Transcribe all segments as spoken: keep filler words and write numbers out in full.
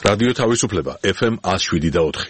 რადიო თავისუფლება ეფ ემ one oh seven და four.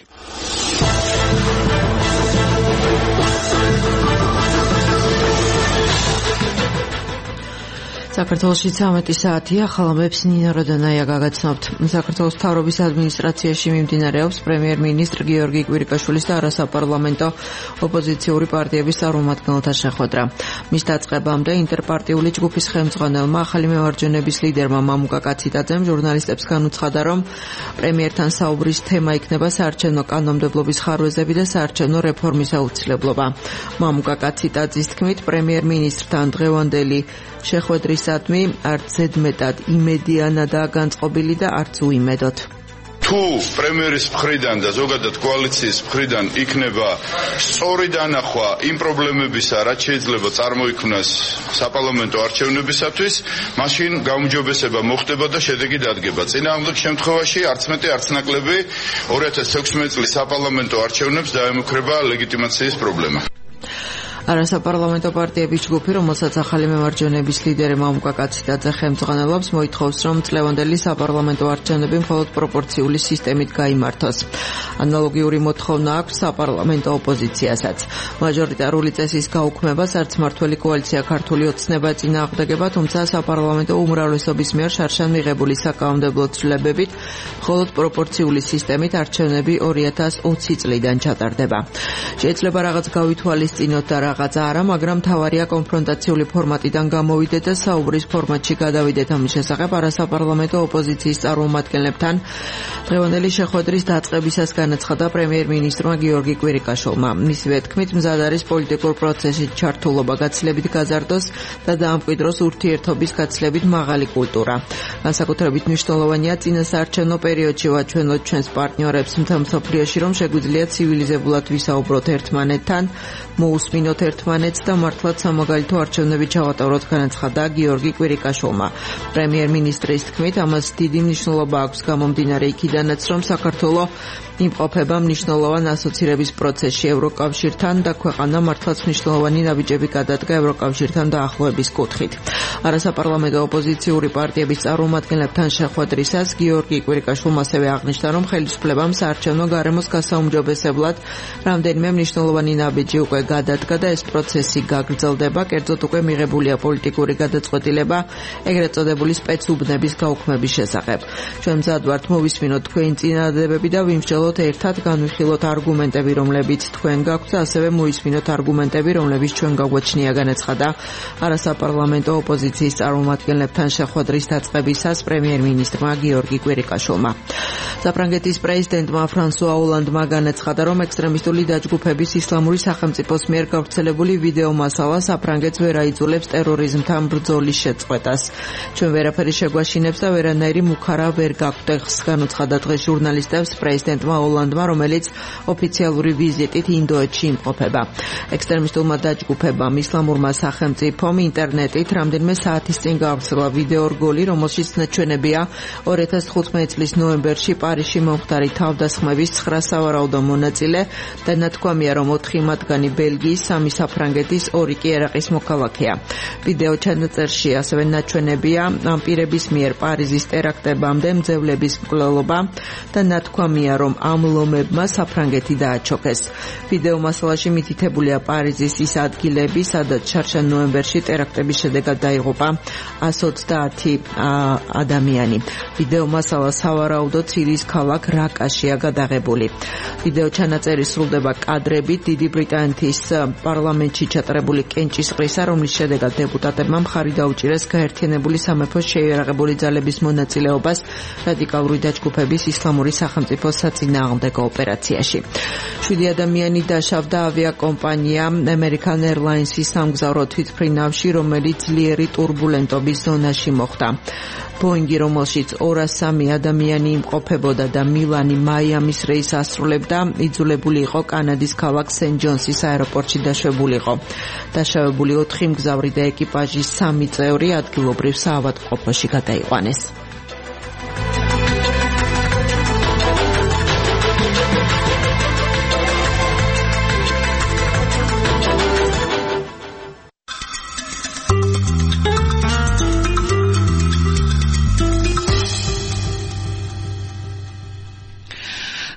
საქართველოში ცამეტი საათია, ხალხებს ნინა როდანაია გაგაცნობთ. საქართველოს მთავრობის ადმინისტრაციაში მიმდინარეობს პრემიერ-მინისტრ გიორგი კვირიკაშვილის და არასაპარლამენტო ოპოზიციური პარტიების წარმომადგენელთა შეხვედრა. მის დაწყებამდე ინტერპარტიული ჯგუფის ხელმძღვანელმა ახალი მემარჯვენების ლიდერმა მამუკა კაციტაძემ ჟურნალისტებს განუცხადა, რომ პრემიერთან საუბრის თემა იქნება საარჩევნო კანონმდებლობის ხარვეზები და საარჩევნო რეფორმის აუცილებლობა. მამუკა კაციტაძის თქმით, პრემიერ-მინისტრთან დღევანდელი შეხვედრისადმი არც ზედმეტად იმედიანადაა განწყობილი და არც უიმედოდ. თუ პრემიერის მხრიდან და ზოგადად კოალიციის მხრიდან იქნება სწორი დანახვა იმ პრობლემებისა, რაც შეიძლება წარმოიქმნას საპარლამენტო არჩევნებისათვის, მაშინ გაუმჯობესება მოხდება და შედეგი დადგება. წინააღმდეგ შემთხვევაში არც მეტი არც ნაკლები two thousand sixteen წლის საპარლამენტო არჩევნებს დაემუქრება ლეგიტიმაციის პრობლემა. არასაპარლამენტო პარტიების ჯგუფი, რომელსაც ახალი მემარჯვენების ლიდერი მამუკა კაციტაძე ხელმძღვანელობს, მოითხოვს, რომ წლევანდელი საპარლამენტო არჩევნები მხოლოდ პროპორციული სისტემით გაიმართოს. ანალოგიური მოთხოვნა აქვს საპარლამენტო ოპოზიციასაც. მაჟორიტარული წესის გაუქმებას არც მმართველი კოალიცია ქართული ოცნება წინააღმდეგება, თუმცა საპარლამენტო უმრავლესობის მიერ შარშან მიღებული საკანონმდებლო ცვლილებებით მხოლოდ პროპორციული სისტემით არჩევნები two thousand twenty წლიდან ჩატარდება. შეიძლება რაღაც გავითვალისწინოთ და რაღაცა არა, მაგრამ მთავარია კონფრონტაციული ფორმატიდან გამოვიდეთ და საუბრის ფორმატში გადავიდეთ. ამის შესახებ არასაპარლამენტო ოპოზიციის წარმომადგენლებთან დღევანდელი შეხვედრის დაწყებისას განაცხადა პრემიერ-მინისტრმა გიორგი კვირიკაშვილმა. მისივე თქმით, მზად არის პოლიტიკურ პროცესში ჩართულობა გაცილებით გაზარდოს და დაამკვიდროს ურთიერთობის გაცილებით მაღალი კულტურა. განსაკუთრებით მნიშვნელოვანია წინა საარჩევნო პერიოდში ვაჩვენოთ ჩვენს პარტნიორებს მთელ მსოფლიოში, რომ შეგვიძლია ცივილიზებულად ვისაუბროთ ერთმანეთთან, მოусმინოთ ერთმანეთს და მართლაც სამაგალითო არჩევნები ჩავატაროთ, განაცხადა გიორგი კვირიკაშვილმა. პრემიერ-მინისტრის თქმით, ამას დიდი მნიშვნელობა აქვს გამომდინარე იქიდანაც, რომ საქართველო იმყოფება მნიშვნელოვან ასოცირების პროცესში ევროკავშირთან და ქვეყანა მართლაც მნიშვნელოვანი ნაბიჯები გადადგა ევროკავშირთან დაახლოების კუთხით. არასაპარლამენტო ოპოზიციური პარტიების წარმომადგენლებთან შეხვედრისას გიორგი კვირიკაშვილმა ასევე აღნიშნა, რომ ხელისუფლებამ საარჩევნო გარემოს გასაუმჯობესებლად რამდენიმე მნიშვნელოვანი ნაბიჯი უკვე გადადგა და ეს პროცესი გაგრძელდება, კერძოდ უკვე მიღებულია პოლიტიკური გადაწყვეტილება ეგრეთ წოდებული სპეცუბნების გაუქმების შესახებ. ჩვენ მზად ვართ მოვისმინოთ თქვენი წინადადებები და ვიმსჯელოთ ერთად, განვიხილოთ არგუმენტები, რომლებიც თქვენ გაქვთ და ასევე მოისმინოთ არგუმენტები, რომლებიც ჩვენ გაგვაჩნია, განაცხადა არასაპარლამენტო ოპოზიციის წარმომადგენლებთან შეხვედრის დაწყებისას პრემიერ-მინისტრმა გიორგი კვირიკაშვილმა. საფრანგეთის პრეზიდენტმა ფრანსუა ოლანდმა განაცხადა, რომ ექსტრემისტული დაჯგუფების ისლამური სახელმწიფოს მიერ გავრცელებული ვიდეო მასალა საფრანგეთს ვერ აიძულებს ტერორიზმთან ბრძოლის შეწყვეტას. ჩვენ ვერაფერი შეგვაშინებს და ვერანაირი მუქარა ვერ გაგვტეხს, განუცხადა დღეს ჟურნალისტებს პრეზიდენტმა ოლანდმა, რომელიც ოფიციალური ვიზიტით ინდოეთში იმყოფება. ექსტრემისტულმა დაჯგუფებამ ისლამურმა სახელმწიფომ ინტერნეტით რამდენიმე საათის წინ გავრცელა ვიდეო რგოლი, რომელშიც ნაჩვენებია two thousand fifteen წლის ნოემბერში პარიზში მომხდარი თავდასხმების nine სავარაუდო მონაწილე და ნათქვამია, რომ four მათგანი ბელგიის, three საფრანგეთის, two კი ერაყის მოქალაქეა. ვიდეო ჩანაწერში ასევე ნაჩვენებია ამ პირების მიერ პარიზის ტერაქტებამდე მძევლების მკვლელობა და ნათქვამია, რომ ამ ლომებმა საფრანგეთი დააჩოქეს. ვიდეო მასალაში მითითებულია პარიზის ის ადგილები, სადაც შარშან ნოემბერში ტერაქტების შედეგად დაიღუპა one hundred twenty ადამიანი. ვიდეო მასალა სავარაუდოდ სირიის ქალაქ რაკაშია გადაღებული. ვიდეო ჩანაწერი სრულდება კადრებით დიდი ბრიტანეთის პარლამენტში ჩატარებული კენჭისყრისა, რომლის შედეგად დეპუტატებმა მხარი დაუჭირეს გაერთიანებული სამეფოს შეიარაღებული ძალების მონაწილეობას რადიკალური დაჯგუფების ისლამური სახელმწიფოს საწინააღმდეგო ოპერაციაში. seven ადამიანი დაშავდა ავიაკომპანია American Airlines-ის სამგზავრო თვითმფრინავში, რომელიც ძლიერი ტურბულენტობის ზონაში მოხვდა. ბოინგი, რომელშიც two oh three ადამიანი იმყოფებოდა და მილანი მაიამის რეისს ასრულებდა, იძულებული იყო კანადის ქალაქ სენ-ჯონსის აეროპორტში დაშვებულიყო. დაშავებული four მგზავრი და ეკიპაჟის three წევრი ადგილობრივ საავადმყოფოში გადაიყვანეს.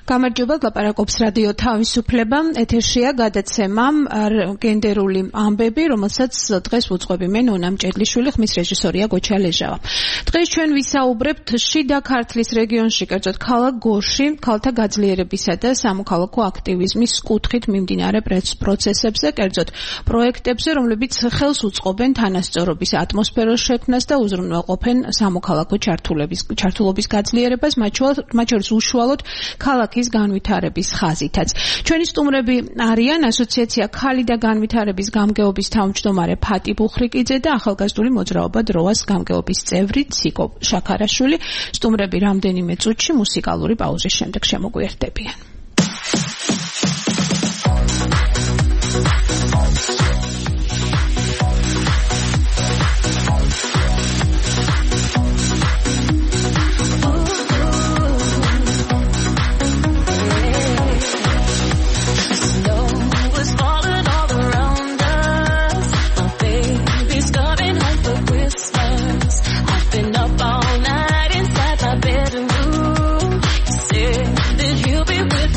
გამარჯობა, ლაპარაკობს რადიო თავისუფლება. ეთერშია გადაცემა გენდერული ამბები, რომელსაც დღეს უძღვები მე ნონა მჭედლიშვილი, ხმის რეჟისორია გოჩა ლეჟავა. დღეს ჩვენ ვისაუბრებთ შიდა ქართლის რეგიონში, კერძოდ ქალაქ გორში, ქალთა გაძლიერებისა და სამოქალაქო აქტივიზმის კუთხით მიმდინარე პროცესებზე, კერძოდ პროექტებზე, რომლებიც ხელს უწყობენ თანასწორობის ატმოსფეროს შექმნას და უზრუნველყოფენ სამოქალაქო ჩართულობის ჩართულობის გაძლიერებას, მათ შორის უშუალოდ ქალაქის განვითარების ხაზითაც. ჩვენი სტუმრები არიან ასოციაცია ქალი და განვითარების გამგეობის თავმჯდომარე ფატი ბუხრიკიძე და ახალგაზრდული მოძრაობა დროას გამგეობის წევრი ციკო შაქარაშვილი. სტუმრები რამდენიმე წუთში მუსიკალური პაუზის შემდეგ შემოგვიერთდებიან. That he'll be with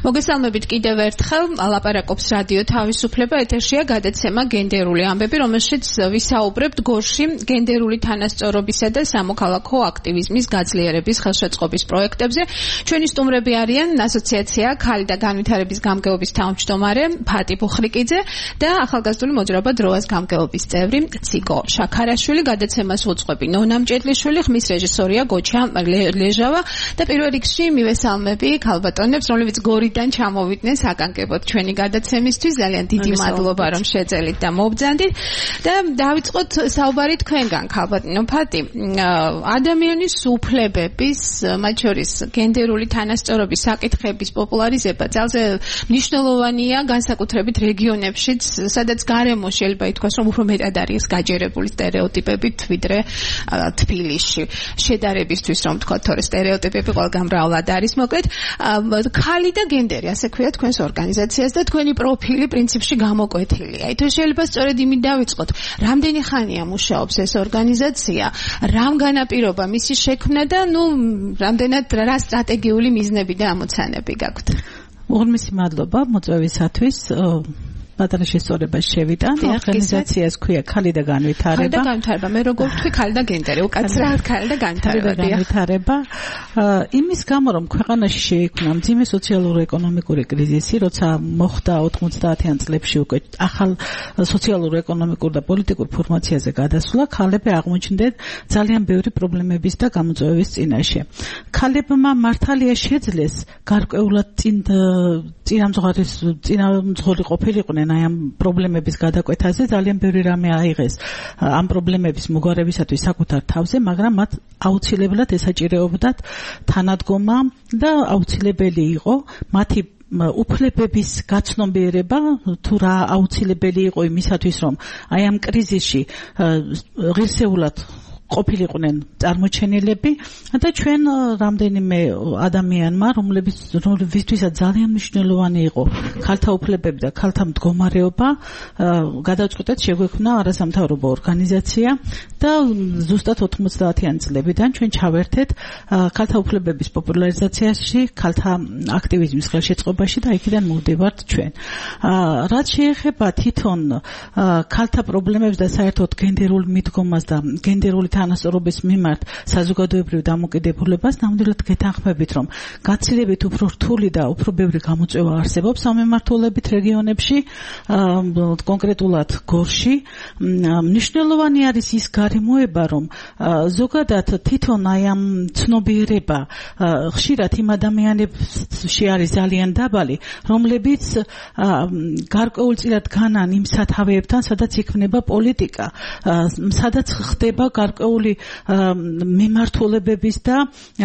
მოგესალმებით კიდევ ერთხელ, ლაპარაკობს რადიო თავისუფლება, ეთერშია გადაცემა გენდერული ამბები, რომელშიც ვისაუბრებთ გორში გენდერული თანასწორობისა და სამოქალაქო აქტივიზმის გაძლიერების ხელშეწყობის პროექტებზე. ჩვენი სტუმრები არიან ასოციაცია ქალი და განვითარების გამგეობის თავმჯდომარე ფატი ბუხრიკიძე და ახალგაზრდული მოძრაობა დროას გამგეობის წევრი ციკო შაქარაშვილი. გადაცემას უძღვები ნონა მჭედლიშვილი, ხმის რეჟისორია გოჩა ლეჟავა და პირველ რიგში მივესალმები ქალბატონებს, რომლებიც გორიდან ჩამოვიდნენ საკანკებოდ ჩვენი გადაცემისთვის. ძალიან დიდი მადლობა, რომ შეძელით და მობრძანდით. და დავიწყოთ საუბარი თქვენგან, ქალბატონო ფატი. ადამიანის უფლებების, მათ შორის გენდერული თანასწორობის საკითხების პოპულარიზება ძალზე მნიშვნელოვანია, განსაკუთრებით რეგიონებშიც, სადაც გარემო შეიძლება ითქვას, რომ უფრო მეტად არის გაჯერებული სტერეოტიპებით ვიდრე თბილისში. შედარებისთვის რომ თქვა, თორე სტერეოტიპები ყველგან მრავლად არის. მოკლედ, ქალი და გენდერი, ასე ქვია თქვენს ორგანიზაციას და თქვენი პროფილი პრინციპში გამოკვეთილია. აი თუ შეიძლება სწორედ იმით დავიწყოთ, რამდენი ხანია მუშაობს ეს ორგანიზაცია, რამ განაპირობა მისი შექმნა და ნუ რამდენად რა სტრატეგიული მიზნები და ამოცანები გაქვთ? უღრმესი მადლობა მოწვევისათვის. პატარა შესწორება შევიტან. ორგანიზაციას ქვია ქალი და განვითარება. ქალი და განვითარება. მე როგორ ვთქვი ქალი და გენდერი, უკაცრად ქალი და განვითარება. განვითარება. იმის გამო რომ ქვეყანაში შეიქმნა მძიმე სოციალურ-ეკონომიკური კრიზისი, როცა მოხდა ოთხმოცდაათიან წლებში უკვე ახალ სოციალურ-ეკონომიკურ და პოლიტიკურ ფორმაციაზე გადასვლა, ქალები აღმოჩნდნენ ძალიან ბევრი პრობლემების და გამოწვევის წინაშე. ქალებმა მართალია შეძლეს გარკვეულად წინ წინამძღვარის წინამძღოლი ყოფილიყვნენ აი ამ პრობლემების გადაკვეთაზე, ძალიან ბევრი რამე აიღეს ამ პრობლემების მოგვარებისათვის საკუთარ თავზე, მაგრამ მათ აუცილებლად ესაჭირეობდათ თანადგომა და აუცილებელი იყო მათი უფლებების გაცნობიერება, თუ რა აუცილებელი იყო იმისათვის, რომ აი ამ კრიზისში ღირსეულად ყოფილიყვნენ წარმოჩენილები და ჩვენ რამდენიმე ადამიანმა, რომლებიც ვისთვისაც ძალიან მნიშვნელოვანი იყო ქალთა უფლებები და ქალთა მდგომარეობა, გადავწყვიტეთ შეგვექმნა არასამთავრობო ორგანიზაცია და ზუსტად ოთხმოცდაათიან წლებიდან ჩვენ ჩავერთეთ ქალთა უფლებების პოპულარიზაციაში, ქალთა აქტივიზმის ხელშეწყობაში და იქიდან მოვდივართ ჩვენ. რაც შეეხება თვითონ ქალთა პრობლემებს და საერთოდ გენდერულ მიდგომას და გენდერული თანასწორობის მიმართ საზოგადოებრივ დამოკიდებულებას, ნამდვილად გეთანხმებით, რომ გაცილებით უფრო რთული და უფრო ბევრი გამოწვევა არსებობს სამმართველოებით რეგიონებში, კონკრეტულად გორში. მნიშვნელოვანი არის ის გარემოება, რომ ზოგადად თვითონ აი ამ ცნობიერება ხშირად იმ ადამიანებში არის ძალიან დაბალი, რომლებიც გარკვეულწილად განან იმ სათავეებთან, სადაც იქმნება პოლიტიკა, სადაც ხდება გარკვეული მიმართულებების და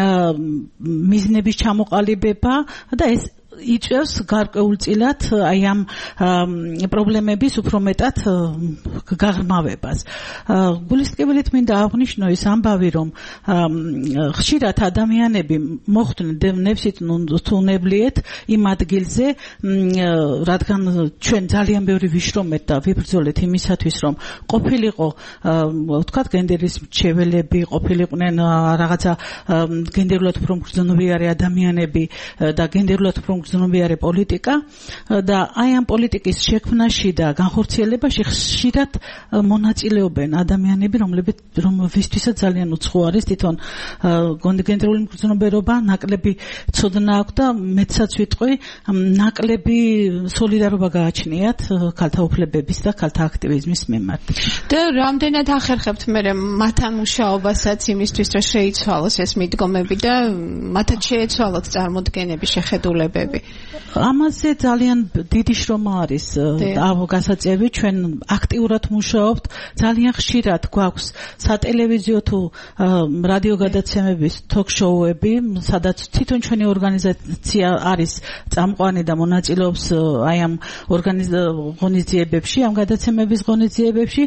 მიზნების ჩამოყალიბება და ეს იწევს გარკვეულწილად აი ამ პრობლემების უფრო მეტად გაღრმავებას. გულისწყებელით მინდა აღვნიშნო ის ამბავი, რომ ხშირად ადამიანები მოხვდნენ ნებსით თუ ნებლიეთ იმ ადგილზე, რადგან ჩვენ ძალიან ბევრი ვიშრომეთ და ვიბრძოლეთ იმისათვის, რომ ყოფილიყო ვთქვათ გენდერის მრჩეველები, ყოფილიყვნენ რაღაცა გენდერულად უფრო მგრძნობიარე ადამიანები და გენდერულად უფრო მგრძნობიარე პოლიტიკა და აი ამ პოლიტიკის შექმნაში და განხორციელებაში ხშირად მონაწილეობენ ადამიანები, რომლებიც რომლისთვისაც ძალიან უცხო არის თვითონ გენდერული მგრძნობიერება, ნაკლები ცოდნა აქვს და მეცაც ვიტყვი, ნაკლები სოლიდარობა გააჩნიათ ქალთა უფლებების და ქალთა აქტივიზმის მიმართ. და რამდენად ახერხებთ მე მათთან მუშაობასაც იმისთვის, რომ შეიცვალოს ეს მიდგომები და მათაც შეეცვალოთ წარმოდგენები, შეხედულებები? ამაზე ძალიან დიდი შრომა არის გასაწევი. ჩვენ აქტიურად მუშაობთ, ძალიან ხშირად გვაქვს სატელევიზიო თუ რადიო გადაცემების თოქ-შოუები, სადაც თვითონ ჩვენი ორგანიზაცია არის წამყვანი და მონაწილეობს აი ამ ორგანიზაციებებში, ამ გადაცემების ღონისძიებებში.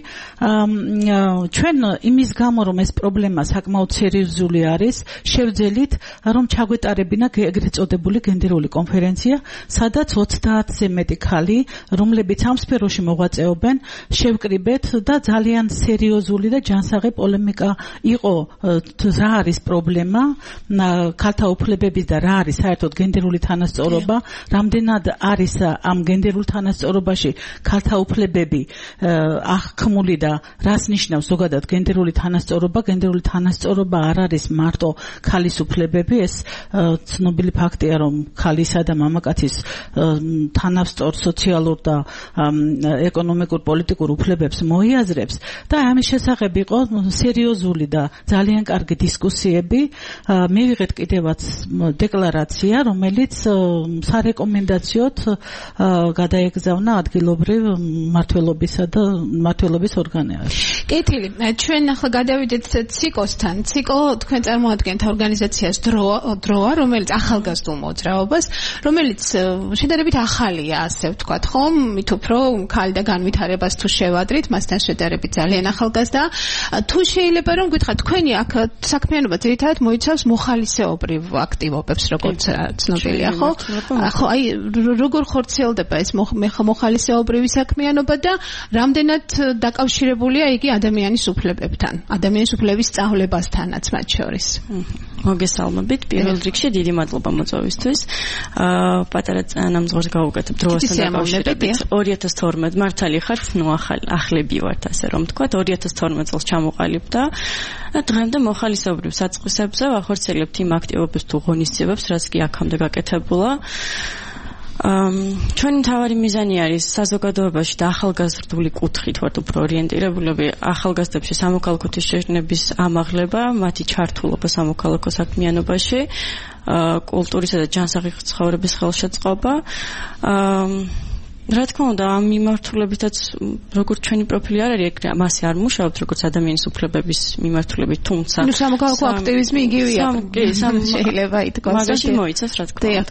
ჩვენ იმის გამო, რომ ეს პრობლემა საკმაოდ სერიოზული არის, შევძელით, რომ ჩაგვეტარებინა ეგრეთ წოდებული გენდერული კონფერენცია კონფერენცია, სადაც ოცდაათზე მეტი ქალი, რომლებიც ამ სფეროში მოღვაწეობენ, შევკრიბეთ და ძალიან სერიოზული და ჯანსაღი პოლემიკა იყო, რა არის პრობლემა ქალთა უფლებების და რა არის საერთოდ გენდერული თანასწორობა, რამდენად არის ამ გენდერულ თანასწორობაში ქალთა უფლებები აღქმული და რას ნიშნავს ზოგადად გენდერული თანასწორობა. გენდერული თანასწორობა არ არის მარტო ქალის უფლებები, ეს ცნობილი ფაქტია, რომ ქალისა და მამაკაცის თანასწორ სოციალურ და ეკონომიკურ პოლიტიკურ უფლებებს მოიაზრებს და ამის შესახებ იყო სერიოზული და ძალიან კარგი დისკუსიები. მივიღეთ კიდევაც დეკლარაცია, რომელიც სარეკომენდაციოდ გადაეგზავნა ადგილობრივ მმართველობისა და მმართველობის ორგანოებს. კეთილი, ჩვენ ახლა გადავიდეთ ციკოსთან. ციკო თქვენ წარმოადგენთ ორგანიზაციას დროა, რომელიც ახალგაზრდულ მოძრაობას, რომელიც შედარებით ახალია, ასე ვთქვათ, ხომ? მით უფრო ქალი და განვითარებას თუ შევადრით, მასთან შედარებით ძალიან ახალგაზრდა. თუ შეიძლება რომ გითხრათ, თქვენი აქ საქმიანობა ძირითადად მოიცავს მოხალისეობრივ აქტივობებს, როგორც ცნობილია, ხო? ხო, აი როგორ ხორციელდება ეს მოხალისეობრივი საქმიანობა და რამდენად დაკავშირებულია იგი ადამიანის უფლებებთან, ადამიანის უფლების სწავლებასთანაც მათ შორის. მოგესალმებით, პირველ რიგში დიდი მადლობა მოწვევისთვის. პატარა ნამზღვრს გავუკეთებ დროასთან დაკავშირებით. ორი ათას თორმეტ მართალი ხართ, ნუ ახლები ვართ, ასე რომ ვთქვათ, ორი ათას თორმეტ წელს ჩამოყალიბდა და დღემდე მოხალისეობრივ საწყისებზე ვახორციელებთ იმ აქტივობებს თუ ღონისძიებებს, რაც კი აქამდე გაკეთებულა. ჩვენი მთავარი მიზანი არის საზოგადოებაში და ახალგაზრდული კუთხით ვართ უფრო ორიენტირებულები ახალგაზრდებში სამოქალაქო შეშნების ამაღლება, მათი ჩართულობა სამოქალაქო საქმიანობაში, კულტურისა და ჯანსაღი ცხოვრების ხელშეწყობა. რა თქმა უნდა, ამ მიმართულებითაც როგორც ჩვენი პროფილი არ არის, მასე არ მუშაობთ როგორც ადამიანის უფლებების მიმართულებით, თუმცა ნუ სამოქალაქო აქტივიზმი იგივეა. კი, შეიძლება ითქვას. მაგაში მოიცავს, რა თქმა უნდა.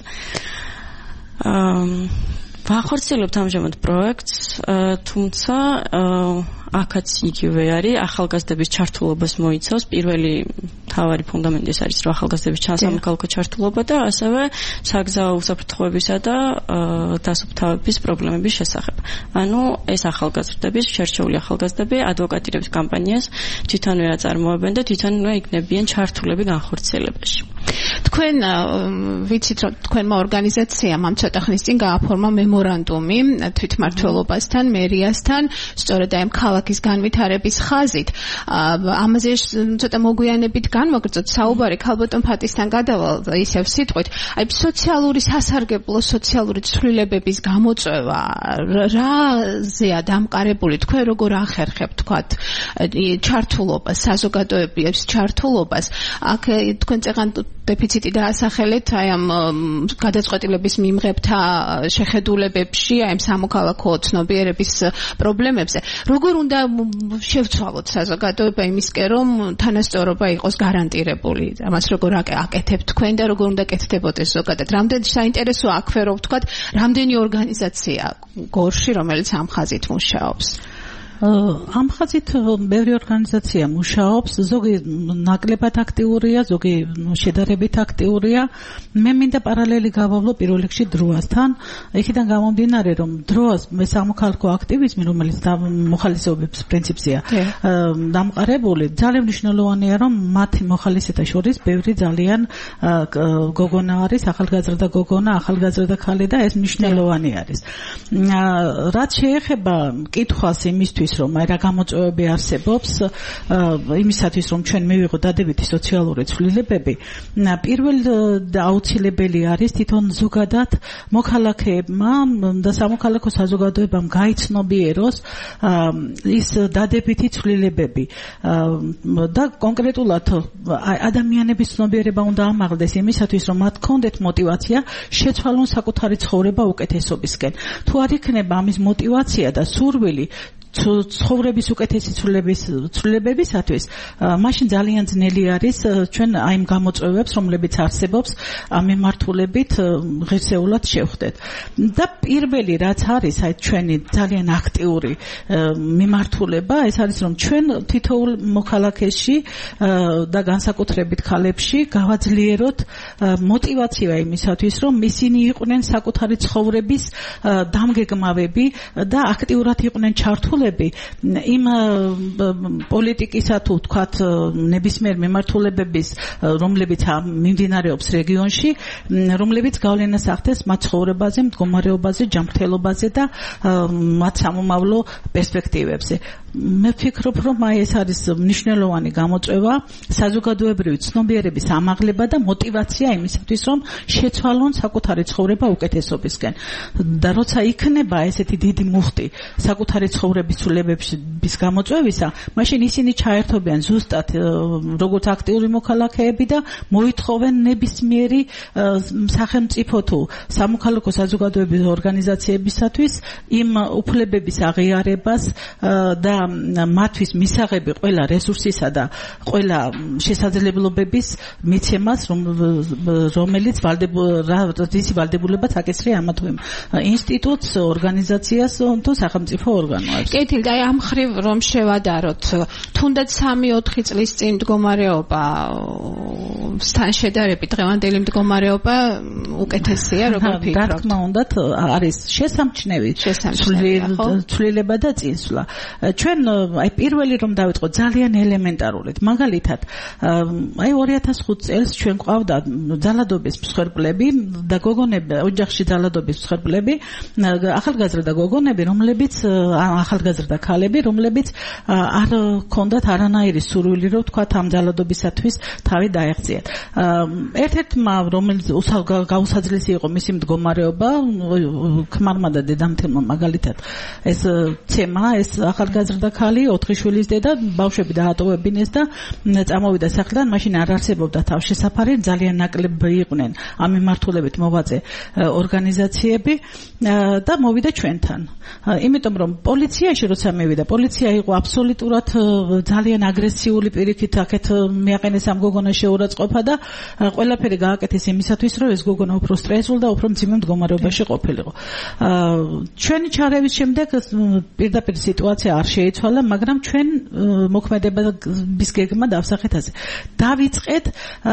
ვახორციელებთ ამჟამად პროექტს, თუმცა აქაც იგივე არის, ახალგაზრდების ჩართულობას მოიცავს. პირველი მთავარი ფუნდამენტი ეს არის, რომ ახალგაზრდების სამოქალაქო ჩართულობა და ასევე საგზაო უსაფრთხოებისა და დასუფთავების პრობლემების შესახებ. ანუ ეს ახალგაზრდების, შერჩეული ახალგაზრდები ადვოკატირებს კამპანიას, თვითონვე აწარმოებენ და თვითონვე იქნებიან ჩართულები განხორციელებაში. თქვენ ვიცით, რომ თქვენმა ორგანიზაციამ ამ ცოტა ხნის წინ გააფორმა მემორანდუმი თვითმმართველობასთან, მერიასთან, სწორედ აი ამ ქალაქის განვითარების ხაზით. ამაზე ცოტა მოგვიანებით განვაგრძოთ საუბარი, ქალბატონ ფატისთან გადავალ ისევ სიტყვით. აი სოციალური სასარგებლო, სოციალური ცვლილებების გამოწვევა რაზეა დამყარებული, თქვენ როგორ ახერხებთ, თქვათ, ჩართულობას, საზოგადოების ჩართულობას. აქ თქვენ წეღან დეფიციტი დაასახელეთ აი ამ გადაწყვეტილების მიმღებთა შეხედულებებში, აი ამ სამოქალაქო ცნობიერების პრობლემებზე. როგორ უნდა შევცვალოთ საზოგადოება იმისკენ, რომ თანასწორობა იყოს გარანტირებული? ამას როგორ აკეთებთ თქვენ და როგორ უნდა კეთდებოდეს ზოგადად? რამდენი საინტერესო აქვე რომ ვთქვათ, რამდენი ორგანიზაცია გორში, რომელიც ამ ხაზით მუშაობს? ამ ხაზით ბევრი ორგანიზაცია მუშაობს, ზოგი ნაკლებად აქტიურია, ზოგი შედარებით აქტიურია. მე მინდა პარალელი გავავლო პირველ რიგში დროასთან. იქიდან გამომდინარე, რომ დროას მე სამოქალაქო აქტივიზმი, რომელიც მოხალისეობების პრინციპზეა დამყარებული, ძალიან მნიშვნელოვანია, რომ მათი მოხალისეთა შორის ბევრი ძალიან გოგონა არის, ახალგაზრდა გოგონა, ახალგაზრდა ქალი და ეს მნიშვნელოვანი არის. რაც შეეხება კითხვას იმისთვის, რომ აი რა გამოწვევები არსებობს იმისათვის, რომ ჩვენ მივიღოთ დადებითი სოციალური ცვლილებები, პირველ და აუცილებელი არის თვითონ ზოგადად მოქალაქეებმა და სამოქალაქო საზოგადოებამ გაიცნობიეროს ის დადებითი ცვლილებები და კონკრეტულად ადამიანების ცნობიერება უნდა ამაღლდეს იმისათვის, რომ მათ კონდეთ мотиваცია შეცვალონ საკუთარი ცხოვრება უკეთესობისკენ. თუ არ იქნება ამის мотиваცია და სურვილი, ცხოვრების უკეთესი ცვლილების ცვლილებებისათვის მაშინ ძალიან ძნელი არის ჩვენ აი იმ გამოწვევებს რომლებიც არსებობს ამ მიმართულებით ღირსეულად შევხვდეთ და პირველი რაც არის აი ჩვენი ძალიან აქტიური მიმართულება ეს არის რომ ჩვენ თითოეულ მოქალაქეში და განსაკუთრებით ქალებში გავაძლიეროთ мотивация იმისათვის რომ ისინი იყვნენ საკუთარი ცხოვრების დამგეგმავები და აქტიურად იყვნენ ჩართულები იმ პოლიტიკისა თუ თქვათ ნებისმიერ მიმართულებების რომლებიც მიმდინარეობს რეგიონში რომლებიც გავლენას ახდენს მათ ცხოვრებაზე, მდგომარეობაზე, ჯანმრთელობაზე და მათ სამომავლო პერსპექტივებზე. მე ვფიქრობ, რომ აი ეს არის მნიშვნელოვანი გამოწვევა საზოგადოებრივი ცნობიერების ამაღლება და мотивация იმისათვის, რომ შეცვალონ საკუთარი ცხოვრება უკეთესობისკენ. და როცა იქნება ესეთი დიდი მუხტი საკუთარი ცხოვრების ცვლილებების გამოწვევისა, მაშინ ისინი ჩაერთობიან ზუსტად როგორც აქტიური მოქალაქეები და მოითხოვენ ნებისმიერი სახელმწიფო თუ სამოქალაქო საზოგადოების ორგანიზაციებისათვის იმ უფლებების აღიარებას და მათთვის მისაღები ყველა რესურსისა და ყველა შესაძლებლობების მიცემას რომელიც ისი ვალდებულებაც აკისრია ამა თუ იმ ინსტიტუტს, ორგანიზაციას თუ სახელმწიფო ორგანოებს. კეთილ, აი ამ ხრივ რომ შევადაროთ, თუნდაც სამი ოთხი წლის წინ მდგომარეობა სთან შედარებით დღევანდელი მდგომარეობა უკეთესია, როგორ ფიქრობთ? რა თქმა უნდა, არის შესამჩნევი ცვლილება და წინსვლა. ჩვენ აი პირველი რომ დავიწყოთ ძალიან ელემენტარულით, მაგალითად, აი ორი ათას ხუთი წელს ჩვენ ყავდა ძალადობის მსხვერპლები და გოგონები, ოჯახში ძალადობის მსხვერპლები, ახალგაზრდა გოგონები, რომლებიც ახალგაზრდა ქალები, რომლებიც არ ჰქონდათ არანაირი სურვილი, რომ თქვა ამ ძალადობისათვის თავი დაეღწიათ. ერთ-ერთმა, რომელიც გაუსაძლისი იყო მისი მდგომარეობა, ქმარმა და დედამთილმა მაგალითად ეს ცემა, ეს ახალგაზრდა ქალი, ოთხი შვილის დედა, ბავშვები დაატოვებინეს და წამოვიდა სახლიდან, მაშინ არ არსებობდა თავშესაფარი, ძალიან ნაკლები იყვნენ ამ მიმართულებით მოღვაწე ორგანიზაციები და მოვიდა ჩვენთან. იმიტომ რომ პოლიციაში როცა მივიდა, პოლიცია იყო აბსოლუტურად ძალიან აგრესიული პირიქით აქეთ მიაყენეს ამ გოგონას შეურაცხყოფა და ყველაფერი გააკეთეს იმისათვის, რომ ეს გოგონა უფრო სტრესულ და უფრო მძიმე მდგომარეობაში ყოფილიყო. ჩვენი ჩარევის შემდეგ პირდაპირ სიტუაცია არ შეიცვალა, მაგრამ ჩვენ მოქმედების გეგმა დავსახეთ ასე. დავიწყეთ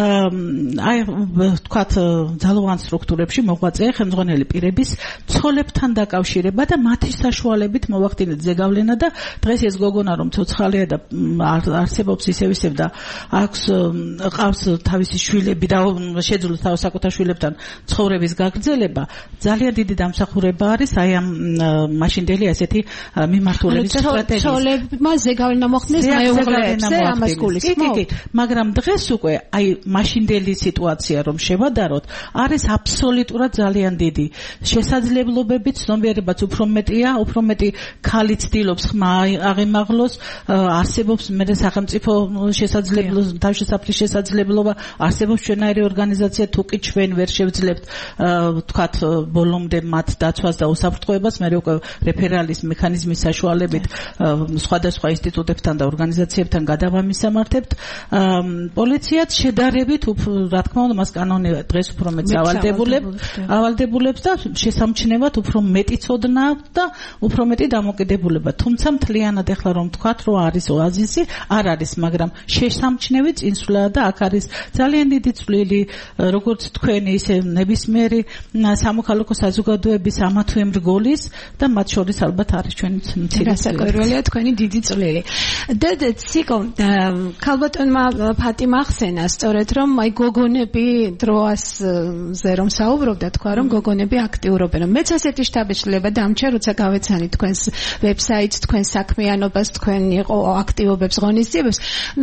აი თქვათ ძალოვან სტრუქტურებში მოღვაწე ხელმძღვანელი პირების ცოლებთან დაკავშირება და მათი საშუალებით მოვახდინეთ ზეგავლენა და დღეს ეს გოგონა რომ ცოცხალია და არსებობს ისევ ისევ და აქვს ყავს თავისი შვილები და შეძლო თავის საკუთარ შვილებთან ცხოვრების გაგრძელება ძალიან დიდი დამსახურება არის აი ამ მაშინდელი ასეთი მიმართულების და სტრატეგიის. ცოლებმა ზეგავლენა მოხდეს მეუღლეებზე ამას გულისხმობ. კი, მაგრამ დღეს უკვე აი მაშინდელი სიტუაცია რომ შევადაროთ არის აბსოლუტურად ძალიან დიდი. შესაძლებლობებით ცნობიერებაც უფრო მეტია, უფრო მეტი ქალი ცდილობს ხმა აღიმაღლოს, არსებობს მე სახელმწიფო შესაძლებლობა, თავშესაფრის შესაძლებლობა, არსებობს ჩვენაირი ორგანიზაცია, თუ კი ჩვენ ვერ შევძლებთ თქვათ ბოლომდე მათ დაცვას და უსაფრთხოებას, მე უკვე რეფერალის მექანიზმის საშუალებით სხვადასხვა ინსტიტუტებთან და ორგანიზაციებთან გადავამისამართებთ. პოლიციაც შედარებით რა თქმა უნდა მას კანონი დღეს უფრო მეტ ავალდებულებს და შესამჩნევად უფრო მეტი ცოდნა და უფრო მეტი დამოკიდებულება. თუმცა მთლიანად ეხლა რომ თქვათ რომ არის ოაზისი, არ არის, მაგრამ შესამჩნევი წინსვლა და აქ არის ძალიან დიდი წვლილი როგორც თქვენი ისე ნებისმიერი სამოქალაქო საზოგადოების ამა თუ იმ რგოლის და მათ შორის ალბათ არის ჩვენი მცირე საკმარველია თქვენი დიდი წვლილი. და ციკო ქალბატონმა ფატიმა ახსენა სწორედ რომ აი გოგონები დროასზე რომ საუბრობდა თქვა რომ გოგონები აქტიურობენ. მეც ასეთი შტაბი შეიძლება დამჩა როცა გავეცანი თქვენს ვებსაიტს, თქვენ საქმიანობას, თქვენ იყო აქტივობებს, ღონისძიებებს.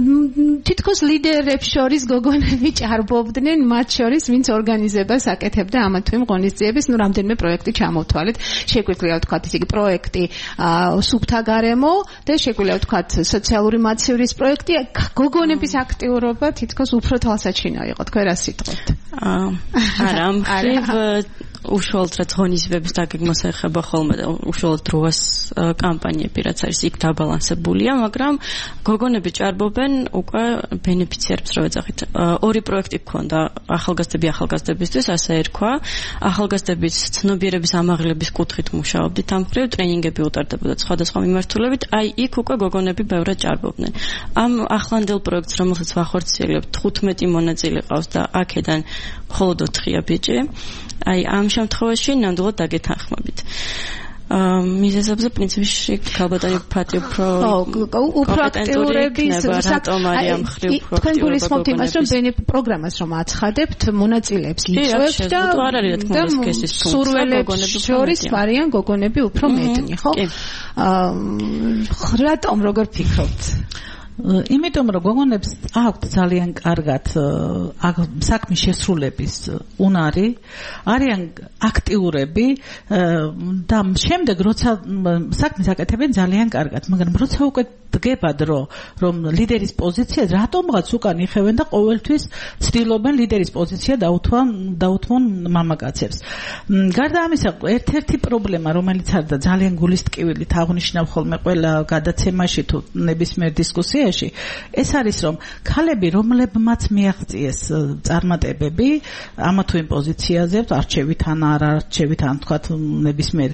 თითქოს ლიდერებს შორის გოგონები ჭარბობდნენ, მათ შორის ვინც ორგანიზებას აკეთებდა ამა თუ იმ ღონისძიების, ნუ რამდენიმე პროექტი ჩამოვთვალეთ. შეგვიძლია ვთქვათ ისე პროექტი სუფთა გარემო და შეგვიძლია ვთქვათ სოციალური მაცივრის პროექტი. გოგონების აქტიურობა თითქოს უფრო თვალსაჩინო იყო. თქვენ რა სიტყვით? არა, მხრივ უშუალოდ რაც ღონისძიებების დაგეგმას ეხება ხოლმე და უშუალოდ დროას კამპანიები რაც არის იქ დაბალანსებულია, მაგრამ გოგონები ჭარბობენ უკვე ბენეფიციარებს რო ეძახით. ორი პროექტი გქონდა ახალგაზრდები ახალგაზრდებისთვის, ასე ერქვა. ახალგაზრდების ცნობიერების ამაღლების კუთხით მუშაობდით ამ მხრივ, ტრენინგები უტარდებოდა სხვადასხვა მიმართულებით, აი იქ უკვე გოგონები ბევრად ჭარბობდნენ. ამ ახლანდელ პროექტს, რომელსაც ვახორციელებთ, თხუთმეტი მონაწილე ყავს და აქედან მხოლოდ ოთხია ბიჭი. აი ამ შემთხვევაში ნამდვილად დაგეთანხმებით. მიზეზებზე პრინციპში ქალბატონი ფათი უფრო უფრო აქტიურების რატომ არის ამ მხრივ უფრო თქვენ გულისხმობთ იმას, რომ ბენეფ პროგრამას რომ აცხადებთ, მონაწილეებს იწვევთ და სურველებს შორის ვარიან გოგონები უფრო მეტნი, ხო? რატომ როგორ ფიქრობთ? იმიტომ რომ გოგონებს აქვთ ძალიან კარგად საქმის შესრულების უნარი, არიან აქტიურები და შემდეგ როცა საქმეს აკეთებენ ძალიან კარგად, მაგრამ როცა უკვე დგება დრო, რომ ლიდერის პოზიცია რატომღაც უკან იხევენ და ყოველთვის ცდილობენ ლიდერის პოზიცია დაუთმონ დაუთმონ მამაკაცებს. გარდა ამისა, ერთ-ერთი პრობლემა, რომელიც არის და ძალიან გულისტკივილით აღნიშნავ ხოლმე ყველა გადაცემაში თუ ნებისმიერ დისკუსიაში, ეს არის რომ ქალები, რომლებმაც მიაღწიეს წარმატებები ამა თუ იმ პოზიციაზე, არჩევით ან არ არჩევით, ან თქვათ ნებისმიერ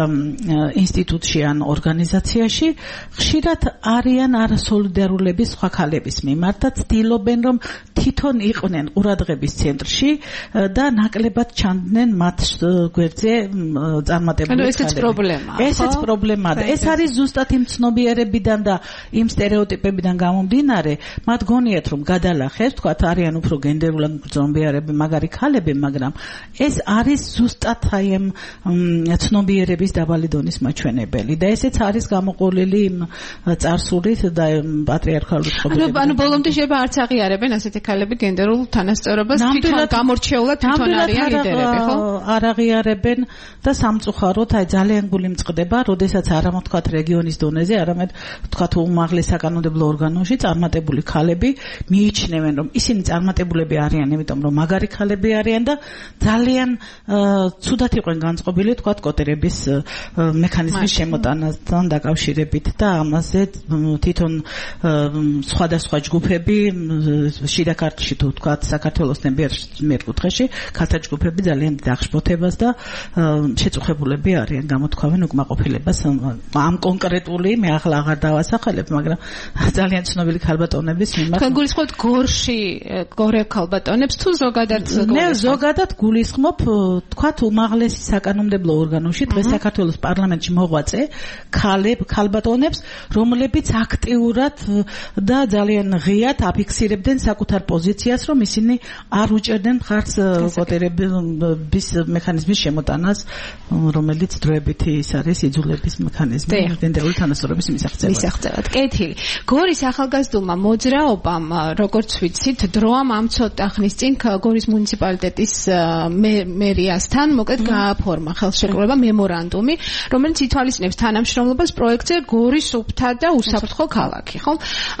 ინსტიტუტში ან ორგანიზაციაში, ხშირად არიან არასოლიდარულების სხვა ქალების მიმართ და ცდილობენ რომ თვითონ იყვნენ ყურადღების ცენტრში და ნაკლებად ჩანდნენ მათ გვერდზე წარმატებული ქალები. ესეც პრობლემაა. ესეც პრობლემაა. ეს არის ზუსტად იმ ცნობიერებიდან და იმ სტერეოტიპებიდან გამომდინარე, მათ გონიათ რომ გადალახეს, თქვათ არიან უფრო გენდერულად მგრძნობიარები, მაგარი ქალები, მაგრამ ეს არის ზუსტად აი ამ ცნობიერების დაბალი დონის მაჩვენებელი და ესეც არის გამოყოლილი იმ წარსულით და პატრიარქალურ წყობილებით. ანუ ბოლომდე შეიძლება არც აღიარებენ ასეთი ქალები გენდერულ თანასწორობას, თვითონ გამორჩეულად თვითონ არიან ლიდერები, ხო? არ აღიარებენ და სამწუხაროდ აი ძალიან გული მწყდება, როდესაც არა მოთქვათ რეგიონის დონეზე, არამედ თქვათ უმაღლეს საკანონმდებლო ორგანოში წარმატებული ქალები მიიჩნევენ, რომ ისინი წარმატებულები არიან, იმიტომ რომ მაგარი ქალები არიან და ძალიან ცუდად იყვნენ განწყობილი თქვათ კოტირების მექანიზმის შემოტანასთან დაკავშირებით და ამაზე თვითონ სხვადასხვა ჯგუფები შიდა ქართლში თუ თქვათ საქართველოს ნებიერ კუთხეში ქალთა ჯგუფები ძალიან დიდ აღშფოთებას და შეწუხებულები არიან, გამოთქვამენ უკმაყოფილებას ამ კონკრეტული მე ახლა აღარ დავასახელებ, მაგრამ ძალიან ცნობილი ქალბატონების მიმართ. თქვენ გულისხმობთ გორში გორე ქალბატონებს თუ ზოგადად გულისხმობთ? მე ზოგადად გულისხმობ თქვათ უმაღლესი საკანონმდებლო ორგანოში დღეს საქართველოს პარლამენტში მოღვაწე ქალებ ქალბატონებს, რომლებიც აქტიურად და ძალიან ღიად აფიქსირებდნენ საკუთარ პოზიციას, რომ ისინი არ უჭერდნენ ხარს კოტირების მექანიზმის შემოტანას, რომელიც დროებითი ის არის იძულების მექანიზმი გენდერული თანასწორობის მისაღწევად. მისაღწევად. კეთილი. გორის ახალგაზრდულმა მოძრაობამ, როგორც ვიცით, დროამ ამ ცოტა ხნის წინ გორის მუნიციპალიტეტის მერიასთან მოკლედ გააფორმა ხელშეკრულება მემორანდუმი, რომელიც ითვალისწინებს თანამშრომლობას პროექტზე გორის უბთა და უსაფრთხო ქალაქი, ხო?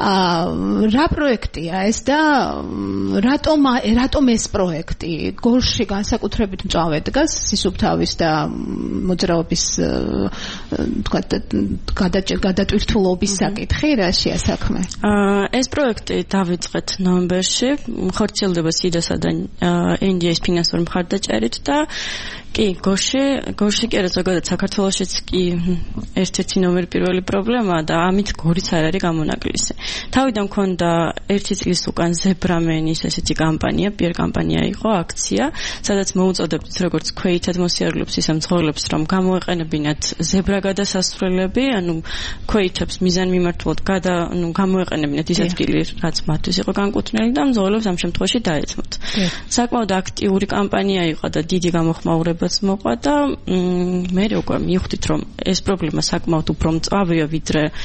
რა პროექტია ეს და რატომ რატომ ეს პროექტი გორში განსაკუთრებით მწვავე დგას სისუფთავის და მოძრაობის თქვა გადატვირთულობის საკითხი, რაშია საქმე? ეს პროექტი დავიწყეთ ნოემბერში, ხორციელდება სიდასა და ენ დი ეს ფინანსური მხარდაჭერით და კი, გორში, გორში კი არა, ზოგადად საქართველოშიც კი ერთ-ერთი ნომერ პირველი პრობლემაა და ამით გორიც არ არის გამონაკლისი. თავიდან მქონდა ერთი წლის უკან ზებრამენის ესეთი კამპანია, პიარ კამპანია იყო, აქცია, სადაც მოუწოდებდით როგორც ქვეითად მოსიარულებს ისე მძღოლებს, რომ გამოეყენებინათ ზებრა გადასასვლელები, ანუ ქვეითებს მიზანმიმართულად გადა, ანუ გამოეყენებინათ ის ადგილი, რაც მათთვის იყო განკუთვნილი და მძღოლებს ამ შემთხვევაში დაეცმოთ. საკმაოდ აქტიური კამპანია იყო და დიდი გამოხმაურება მოყვა და მე უკვე მივხვდით, რომ ეს პრობლემა საკმაოდ უფრო მწვავეა, ვიდრე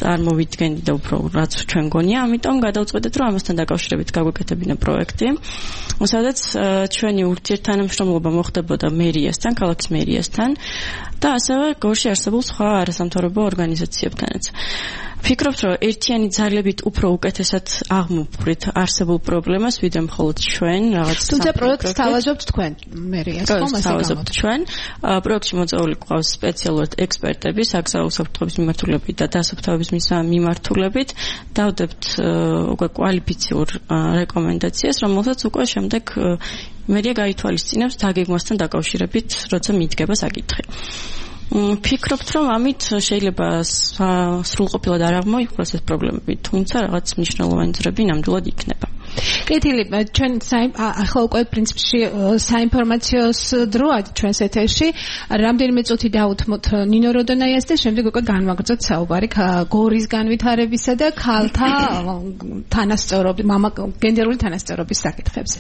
წარმოვიდგენთ და უფრო რაც ჩვენ გონია, ამიტომ გადავწყვეტეთ, რომ ამასთან დაკავშირებით გაგვეკეთებინა პროექტი, სადაც ჩვენი ურთიერთთანამშრომლობა მოხდებოდა მერიასთან, ქალაქის მერიასთან და ასევე გორში არსებულ სხვა არასამთავრობო ორგანიზაციებთანაც. ვფიქრობთ, რომ ერთიანი ძალებით უფრო უკეთესად აღმოფხვრით არსებულ პრობლემას, ვიდრე მხოლოდ ჩვენ რაღაც. თუმცა პროექტს თავაზობთ თქვენ მერიას, ხომ ასე თავაზობთ ჩვენ. პროექტში მოწვეული ყავს სპეციალურად ექსპერტები, საგზაო უსაფრთხოების მიმართულებით და დასაფრთხოების მიმართულებით. დავდებთ უკვე კვალიფიციურ რეკომენდაციას, რომელსაც უკვე შემდეგ მერია გაითვალისწინებს დაგეგმვასთან დაკავშირებით, როცა მიდგება საკითხი. ვფიქრობთ, რომ ამით შეიძლება სრულყოფილად არ აღმოიფხვრას ეს პრობლემები, თუმცა რაღაც მნიშვნელოვანი ძრები ნამდვილად იქნება. კეთილი, ჩვენ ახლა უკვე პრინციპში საინფორმაციოს დროა ჩვენს ეთერში. რამდენიმე წუთი დაუთმოთ ნინო როდონაიას და შემდეგ უკვე განვაგრძოთ საუბარი გორის განვითარებისა და ქალთა თანასწორობის, მამა გენდერული თანასწორობის საკითხებზე.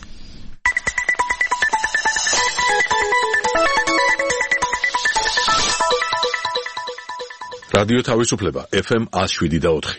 რადიო თავისუფლება ეფ ემ one oh seven და four.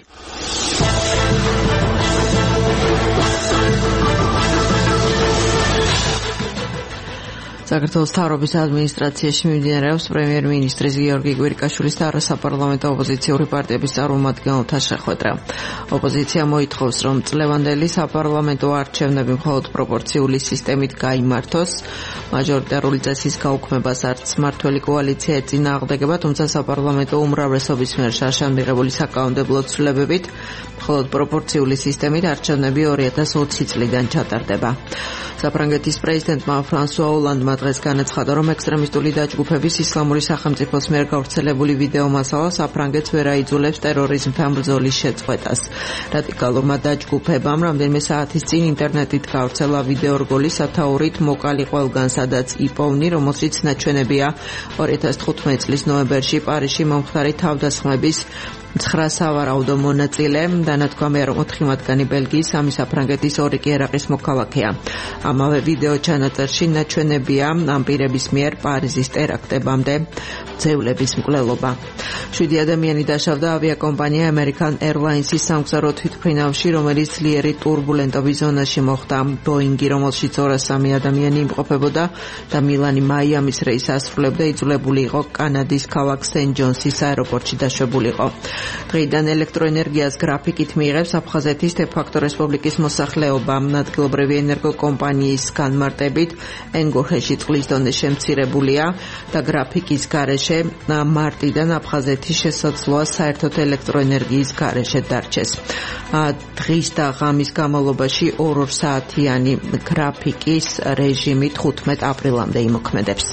საქართველოს მთავრობის ადმინისტრაციაში მიმდინარეობს პრემიერ-მინისტრის გიორგი კვირიკაშვილის და არასაპარლამენტო ოპოზიციური პარტიების წარმომადგენელთა შეხვედრა. ოპოზიცია მოითხოვს, რომ წლევანდელი საპარლამენტო არჩევნები მხოლოდ პროპორციული სისტემით გაიმართოს. მაჟორიტარული წესის გაუქმებას არც მმართველი კოალიცია ეწინააღმდეგება, თუმცა საპარლამენტო უმრავლესობის მიერ შარშან მიღებული საკანონმდებლო ცვლილებებით მხოლოდ პროპორციული სისტემით არჩევნები two thousand twenty წლიდან ჩატარდება. საფრანგეთის პრეზიდენტმა ფრანსუა ოლანდმა დღეს განაცხადა, რომ ექსტრემისტული დაჯგუფების ისლამური სახელმწიფოს მიერ გავრცელებული ვიდეო მასალა საფრანგეთს ვერ აიძულებს ტერორიზმთან ბრძოლის შეწყვეტას. რადიკალურმა დაჯგუფებამ რამდენიმე საათის წინ ინტერნეტით გავრცელა ვიდეო რგოლი სათაურით მოკალი ყველგან, სადაც იპოვნი, რომელშიც ნაჩვენებია two thousand fifteen წლის ნოემბერში პარიზში მომხდარი თავდასხმების nine სავარაუდო მონაწილე, დანათქვამია, რომ ოთხი მათგანი ბელგიის, სამი საფრანგეთის, ორი კი ერაყის მოქალაქეა. ამავე ვიდეო ჩანაწერში ნაჩვენებია ამ პირების მიერ პარიზის ტერაქტებამდე ძევლების მკვლელობა. შვიდი ადამიანი დაშავდა ავიაკომპანია American Airlines-ის სამგზავრო თვითმფრინავში, რომელიც ძლიერი ტურბულენტობის ზონაში მოხდა. ბოინგი, რომელშიც two oh three ადამიანი იმყოფებოდა და მილანი მაიამის რეისს ასრულებდა, იძულებული იყო კანადის ქალაქ სენ-ჯონსის აეროპორტში დაშვებულიყო. დღეიდან ელექტროენერგიას გრაფიკით მიიღებს აფხაზეთის დე-ფაქტო რესპუბლიკის მოსახლეობა. ადგილობრივი ენერგოკომპანიის განმარტებით ენგურხეში წყლის დონე შემცირებულია და გრაფიკის გარეშე მარტიდან აფხაზეთის შესაძლოა საერთოდ ელექტროენერგიის გარეშე დარჩეს. დღის და ღამის განმავლობაში ორ-ორ საათიანი გრაფიკის რეჟიმი ხუთმეტ აპრილამდე იმოქმედებს.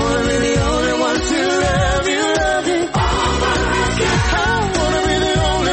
Only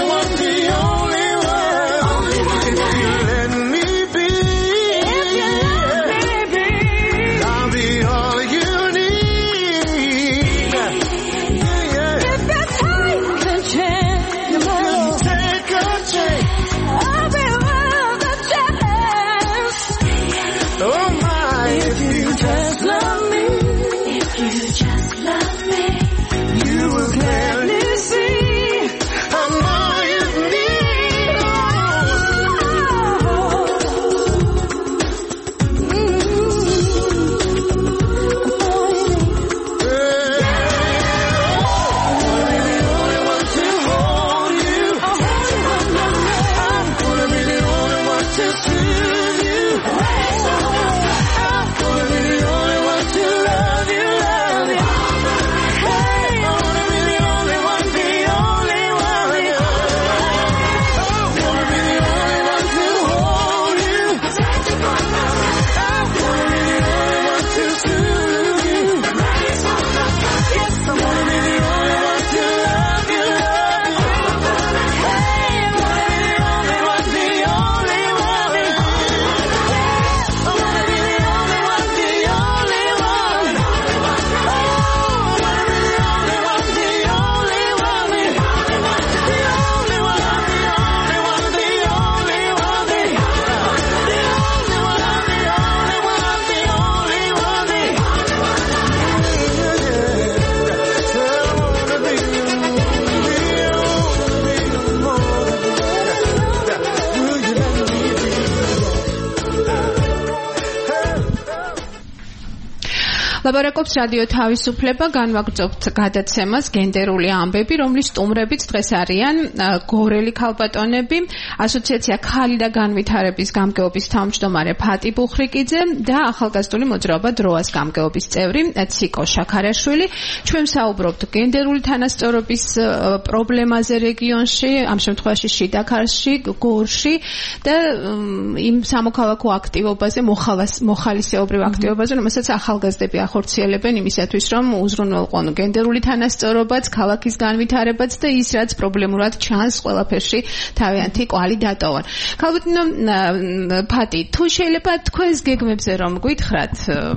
ლაბორაკობს რადიო თავისუფლება, განვაგრძობთ გადაცემას გენდერული ამბები, რომლის სტუმრებიც დღეს არიან გორელი ქალბატონები, ასოციაცია ქალი და განვითარების გამგეობის თავმჯდომარე ფატი ბუხრიკიძე და ახალგაზრდული მოძრაობა დროას გამგეობის წევრი ციკო შაქარაშვილი. ჩვენ საუბრობთ გენდერული თანასწორობის პრობლემაზე რეგიონში, ამ შემთხვევაში შიდა ქართლში, გორში და იმ სამოქალაქო აქტივობაზე, მოხალისეობრივ აქტივობაზე, რომელსაც ახალგაზრდები ახორციელებენ იმისათვის, რომ უზრუნველყონ გენდერული თანასწორობაც, ქალაქის განვითარებაც და ის, რაც პრობლემურად ჩანს ყველაფერში თავიანთი კვალი დატოვონ. ქალბატონო ფატი, თუ შეიძლება თქვენს გეგმებზე რომ გითხრათ,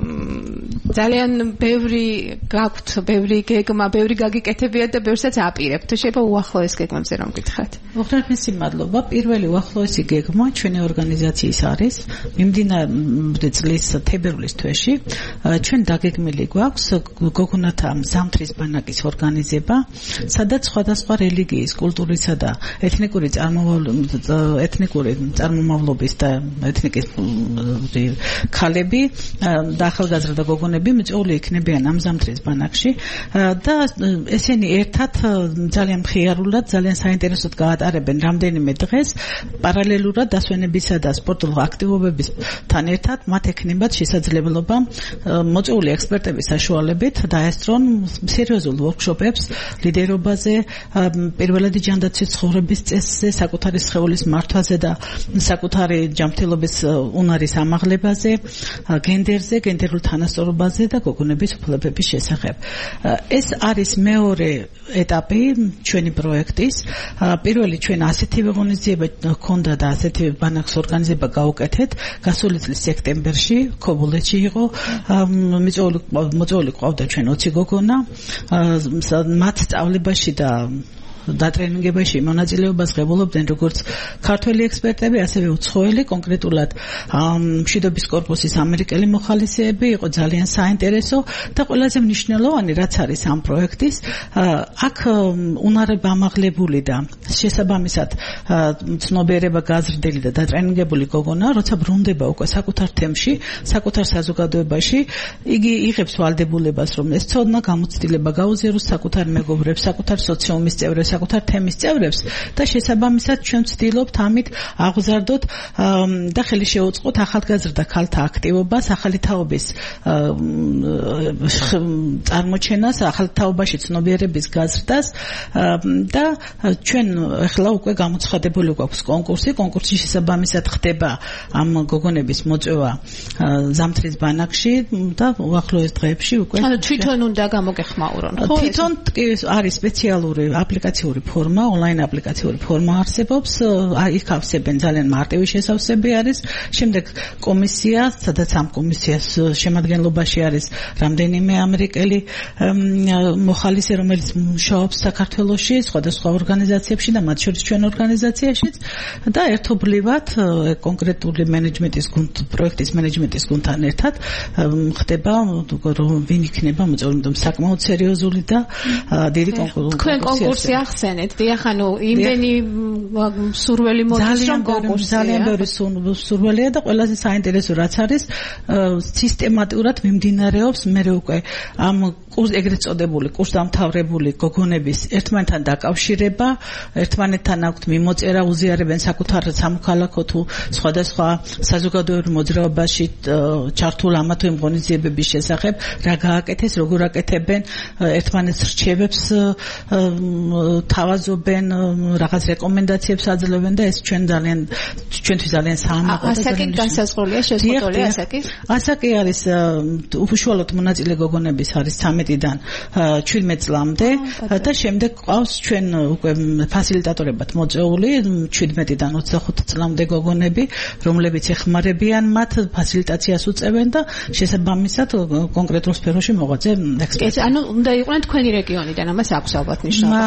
ძალიან ბევრი გაქვთ, ბევრი გეგმა, ბევრი გაგიკეთებიათ და ბევრსაც აპირებთ. თუ შეიძლება უახლოეს გეგმებზე რომ გითხრათ. მოხდათ მისი მადლობა. პირველი უახლოესი გეგმა ჩვენი ორგანიზაციის არის მიმდინარე წლის თებერვლის თვეში. ჩვენ დაგეგმილი გვაქვს გოგონათა ზამთრის ბანაკის ორგანიზება, სადაც სხვადასხვა რელიგიის, კულტურისა და ეთნიკური ეთნიკური წარმომავლობის და ეთნიკის ქალები და ახალგაზრდა გოგონები მიწვეული იქნებიან ამ ზამთრის ბანაკში და ესენი ერთად ძალიან მხიარულად, ძალიან საინტერესოდ გაატარებენ რამდენიმე დღეს პარალელურად დასვენებისა და სპორტულ აქტივობებისთან ერთად მათ ექნებათ შესაძლებლობა მოწვეული ექსპერტების საშუალებით დაესწრონ სერიოზულ ვორქშოპებს ლიდერობაზე, პირველადი ჯანდაცვის ცხოვრების წესზე, საკუთარი სხეულის მართვაზე და საკუთარი ჯანმრთელობის უნარის ამაღლებაზე, გენდერზე, გენდერულ თანასწორობაზე და გოგონების უფლებების შესახებ. ეს არის მეორე ეტაპი ჩვენი პროექტის. პირველი ჩვენ ასეთივე ღონისძიება ჰქონდა და ასეთივე ბანაკს ორგანიზება გავუკეთეთ გასული წლის სექტემბერში, ქობულეთში იყო. მოწვეული ყავდა ჩვენ ოცი გოგონა, მათ სწავლებაში და დატრენინგებაში მონაწილეობას ღებულობდნენ როგორც ქართველი ექსპერტები, ასევე უცხოელი, კონკრეტულად მშვიდობის კორპუსის ამერიკელი მოხალისეები, იყო ძალიან საინტერესო და ყველაზე მნიშვნელოვანი რაც არის ამ პროექტის, აქ უნარება ამაღლებული და შესაბამისად ცნობიერება გაზრდილი და დატრენინგებული გოგონა, როცა ბრუნდება უკვე საკუთარ თემში, საკუთარ საზოგადოებაში, იგი იღებს ვალდებულებას, რომ ეს ცოდნა, გამოცდილება გაუზიაროს საკუთარ მეგობრებს, საკუთარ სოციუმის წევრებს, საკუთარ თემის წევრებს და შესაბამისად ჩვენ ვცდილობთ ამით აღზარდოთ და ხელი შეუწყოთ ახალგაზრდა ქალთა აქტივობას, ახალი თაობის წარმოჩენას, ახალ თაობაში ცნობიერების გაზრდას და ჩვენ ახლა უკვე გამოცხადებული გვაქვს კონკურსი, კონკურსის შესაბამისად ხდება ამ გოგონების მოწვევა ზამთრის ბანაკში და უახლოეს დღეებში უკვე თვითონ უნდა გამოგეხმაურონ. თვითონ არის სპეციალური აპლიკაცია ფორმა, ონლაინ აპლიკაციური ფორმა არსებობს, იქ ავსებენ ძალიან მარტივი შესავსები არის. შემდეგ კომისია, სადაც ამ კომისიას შემადგენლობაში არის რამდენიმე ამერიკელი მოხალისე, რომელიც მუშაობს საქართველოში, სხვადასხვა ორგანიზაციებში და მათ შორის ჩვენ ორგანიზაციაშიც და ერთობლივად კონკრეტული მენეჯმენტის გუნდ, პროექტის მენეჯმენტის გუნდთან ერთად ხდება ვინ იქნება მოწვეული საკმაოდ სერიოზული და დიდი კონკურსი ახსენეთ, დიახ, ანუ იმდენი სურველი მოდის რომ კონკურსი ძალიან ბევრი სურველია და ყველაზე საინტერესო რაც არის სისტემატურად მიმდინარეობს მე უკვე ამ კურს ეგრეთ წოდებული კურსდამთავრებული გოგონების ერთმანეთთან დაკავშირება, ერთმანეთთან აქვთ მიმოწერა, უზიარებენ საკუთარ სამოქალაქო თუ სხვადასხვა საზოგადოებრივ მოძრაობაში ჩართულ ამა თუ იმ ღონისძიებების შესახებ, რა გააკეთეს, როგორ აკეთებენ, ერთმანეთს რჩევებს თავაზობენ, რაღაც რეკომენდაციებს აძლევენ და ეს ჩვენ ძალიან ჩვენთვის ძალიან საამაყო და ასაკი განსაზღვრულია შეზღუდული ასაკი. ასაკი არის უშუალოდ მონაწილე გოგონების არის ცამეტიდან ჩვიდმეტ წლამდე და შემდეგ ყავს ჩვენ უკვე ფასილიტატორებად მოწვეული ჩვიდმეტიდან ოცდახუთ წლამდე გოგონები, რომლებიც ეხმარებიან მათ, ფასილიტაციას უწევენ და შესაბამისად კონკრეტულ სფეროში მოღვაწე ექსპერტები. ანუ უნდა იყვნენ თქვენი რეგიონიდან, ამას აქვს ალბათ ნიშნობა, ხო?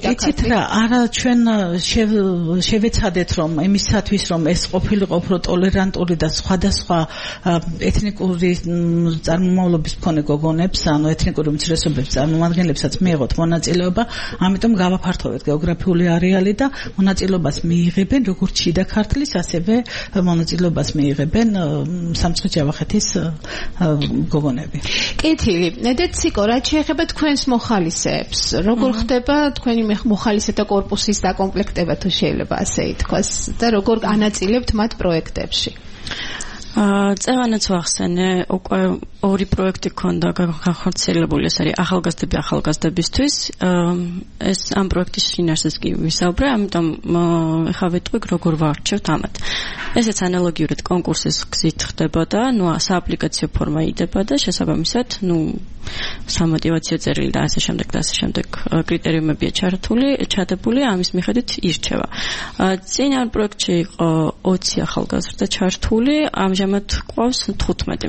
იცით რა, არა ჩვენ შევეცადეთ რომ იმისათვის რომ ეს ყოფილიყო უფრო ტოლერანტული და სხვადასხვა ეთნიკური წარმომავლობის მქონე გოგონებს, ანუ ეთნიკური უმცირესობების წარმომადგენლებსაც მიიღოთ მონაწილეობა, ამიტომ გავაფართოვეთ გეოგრაფიული არეალი და მონაწილეობას მიიღებენ როგორც შიდა ქართლის, ასევე მონაწილეობას მიიღებენ სამცხე-ჯავახეთის გოგონები. კეთილი. ნედეციკო, რაც შეეხება თქვენს მოხალისეებს, როგორ ხდება თქვენი მოხალისეთა კორპუსის დაკომპლექტება, თუ შეიძლება ასე ითქვას, და როგორ ანაწილებთ მათ პროექტებში? აა წევანაც ვახსენე, უკვე ორი პროექტი ქონდა განხორციელებული, ეს არის ახალგაზრდები ახალგაზრდებისთვის. ეს ამ პროექტის შინაარსს კი ვისაუბრე, ამიტომ ეხლა ვეტყვი როგორ ვარჩევთ ამათ. ესეც ანალოგიურად კონკურსის გზით ხდებოდა, ნუ სააპლიკაციო ფორმა იდება და შესაბამისად, ნუ სამოტივაციო წერილი და ასე შემდეგ და ასე შემდეგ კრიტერიუმებია ჩართული, ჩადებული, ამის მიხედვით ირჩევა. წინ ამ პროექტში იყო ოცი ახალგაზრდა ჩართული, ამჟამად ყავს თხუთმეტი.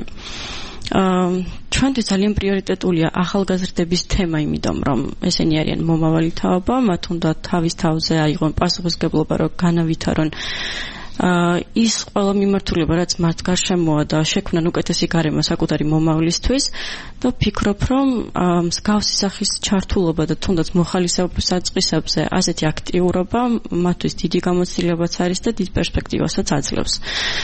ჩვენთვის ძალიან პრიორიტეტულია ახალგაზრდების თემა, იმიტომ რომ ესენი არიან მომავალი თაობა, მათ უნდა თავის თავზე აიღონ პასუხისმგებლობა, რომ განავითარონ ის ყველა მიმართულება, რაც მათ გარშემოა და შექმნან უკეთესი გარემო საკუთარი მომავლისთვის და ვფიქრობ, რომ მსგავსი სახის ჩართულობა და თუნდაც მოხალისეობის საწყისებზე ასეთი აქტიურობა მათთვის დიდი გამოცდილებაც არის და დიდ პერსპექტივასაც აძლევს.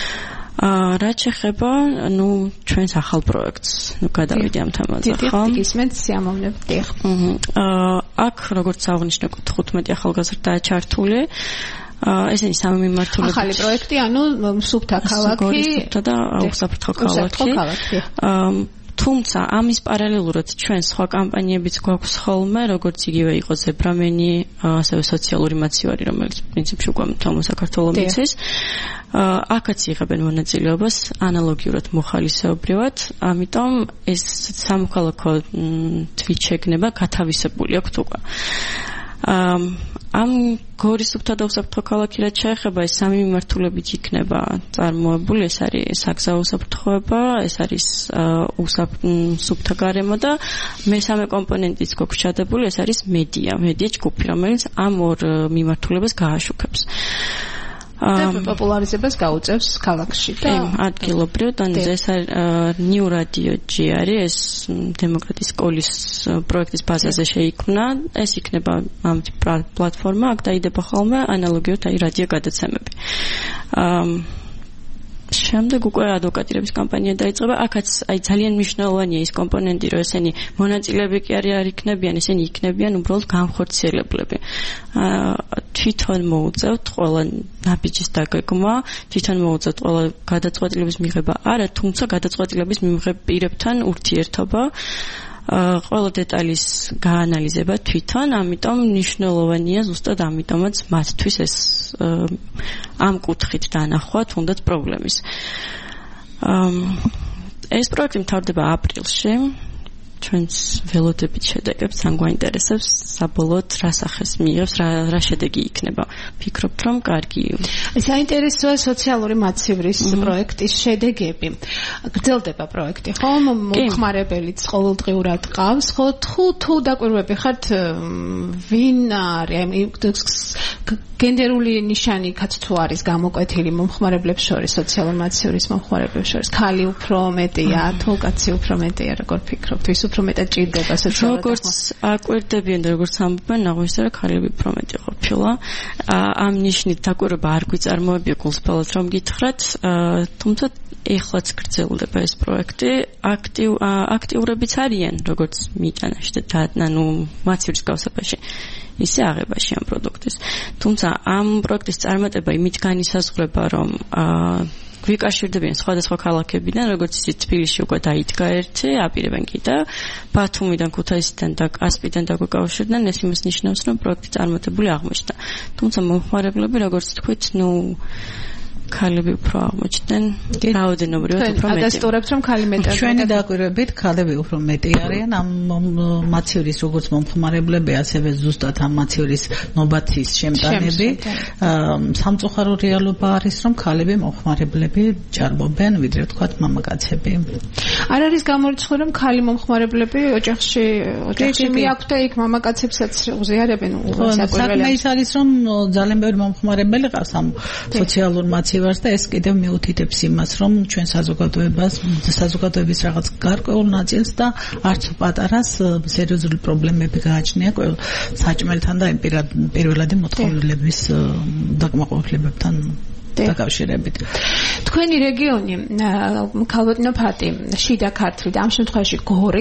რაც შეეხება, ნუ ჩვენს ახალ პროექტს, ნუ გადავიდე ამ თემაზე, ხო? დიდი გისმენთ სიამოვნებით. აა აქ როგორც აღნიშნე, თხუთმეტი ახალგაზრდაა ჩართული. ესენი სამი მიმართულებით. ახალი პროექტი, ანუ სუფთა ქალაქი, სუფთა და უსაფრთხო ქალაქი. თუმცა ამის პარალელურად ჩვენ სხვა კამპანიებიც გვაქვს ხოლმე, როგორც იგივე იყო ზებრამენი, ასევე სოციალური მაცივარი, რომელიც პრინციპში უკვე მთელ საქართველოს მიცის. აქაც იღებენ მონაწილეობას ანალოგიურად მოხალისეობრივად, ამიტომ ეს სამოქალაქო თვითშეგნება გათავისებული აქვს უკვე. ამ გორის სუფთა და უსაფრთხო ქალაქი რაც შეეხება, ეს სამი მიმართულებით იქნება წარმოებული, ეს არის საგზაო უსაფრთხოება, ეს არის სუფთა გარემო და მესამე კომპონენტიც გვაქვს ჩადებული, ეს არის მედია, მედია ჯგუფი, რომელიც ამ ორ მიმართულებას გააშუქებს. და პოპულარიზებას გაუწევს ქალაქში და ადგილობრივ და ეს ნიუ რადიო ჯი არის, ეს დემოკრატიის სკოლის პროექტის ბაზაზე შეიქმნა, ეს იქნება ამ პლატფორმა, აქ დაიდება ხოლმე ანალოგიურად აი რადიო გადაცემები. შემდეგ უკვე ადვოკატირების კამპანია დაიწყება, აქაც აი ძალიან მნიშვნელოვანია ის კომპონენტი, რომ ესენი მონაწილეები კი არ იქნებიან, ესენი იქნებიან უბრალოდ განხორციელებლები. თვითონ მოუწევთ ყველა ნაბიჯის დაგეგმა, თვითონ მოუწევთ ყველა გადაწყვეტილების მიღება, არა, თუმცა გადაწყვეტილების მიღებ პირებთან ურთიერთობა, ყველა დეტალის გაანალიზება თვითონ, ამიტომ მნიშვნელოვანია ზუსტად ამიტომაც მათთვის ეს ამ კუთხით დანახვა თუნდაც პრობლემის. ეს პროექტი მთავრდება აპრილში. ჩვენს ველოდებით შედეგებს, αν გვაინტერესებს, საბოლოოდ რა სახეს მიიღებს, რა რა შედეგი იქნება. ფიქრობთ, რომ კარგი. საინტერესოა სოციალური მაცივრის პროექტის შედეგები. გრძელდება პროექტი, ხო? მომხმარებელიც ყოველდღიურად ყავს, ხო? თუ თუ დაკვირვები ხართ, ვინ არის გენდერული ნიშანიკაც თუ არის გამოკვეთილი მომხმარებლებს შორის, სოციალური მაცივრის მომხმარებლებს შორის, ქალი უფრო მეტია, თუ კაცი უფრო მეტია, როგორ ფიქრობთ? ვის უფრო მეტად ჭირდება სოციალურად? როგორც აკვირდებიან და როგორც ამბობენ, აღვნიშნე რომ ქალები უფრო მეტი ყოფილა. ამ ნიშნით დაკვირვება არ გვიწარმოებია გულსფელად რომ გითხრათ, თუმცა ეხლაც გრძელდება ეს პროექტი, აქტივ აქტიურებიც არიან, როგორც მიტანაში და ანუ მაცივრის გავსებაში. ისე აღებაში ამ პროდუქტის. თუმცა ამ პროექტის წარმატება იმით განისაზღვრება, რომ გვიკავშირდებიან სხვადასხვა ქალაქებიდან, როგორც იცით, თბილისში უკვე დაიდგა ერთი, აპირებენ კიდევ, ბათუმიდან, ქუთაისიდან და კასპიდან დაგვიკავშირდნენ, ეს იმას ნიშნავს, რომ პროექტი წარმატებული აღმოჩნდა. თუმცა მომხმარებლები, როგორც თქვით, ნუ ქალები უფრო აღმოჩნდნენ რაოდენობრივად უფრო მეტი. ადასტურებთ რომ ქალი მეტია. ჩვენი დაკვირვებით ქალები უფრო მეტი არიან ამ მაცივრის როგორც მომხმარებლები, ასევე ზუსტად ამ მაცივრის ნობაციის შემტანები. სამწუხარო რეალობა არის რომ ქალები მომხმარებლები ჭარბობენ ვიდრე თქვათ მამაკაცები. არ არის გამორიცხული რომ ქალი მომხმარებლები ოჯახში ოჯახში მიაქვთ და იქ მამაკაცებსაც უზიარებენ საკვირველებს. საქმე ის არის რომ ძალიან ბევრი მომხმარებელი ყავს ამ სოციალურ მაცივარს და ეს კიდევ მიუთითებს იმას რომ ჩვენ საზოგადოებას საზოგადოების რაღაც გარკვეულ ნაწილს და არც პატარას სერიოზული პრობლემები გააჩნია საჭმელთან და პირველადი მოთხოვნილების დაკმაყოფილებებთან დაკავშირებით. თქვენი რეგიონი ქალბატონო ფატი, შიდა ქართლი და ამ შემთხვევაში გორი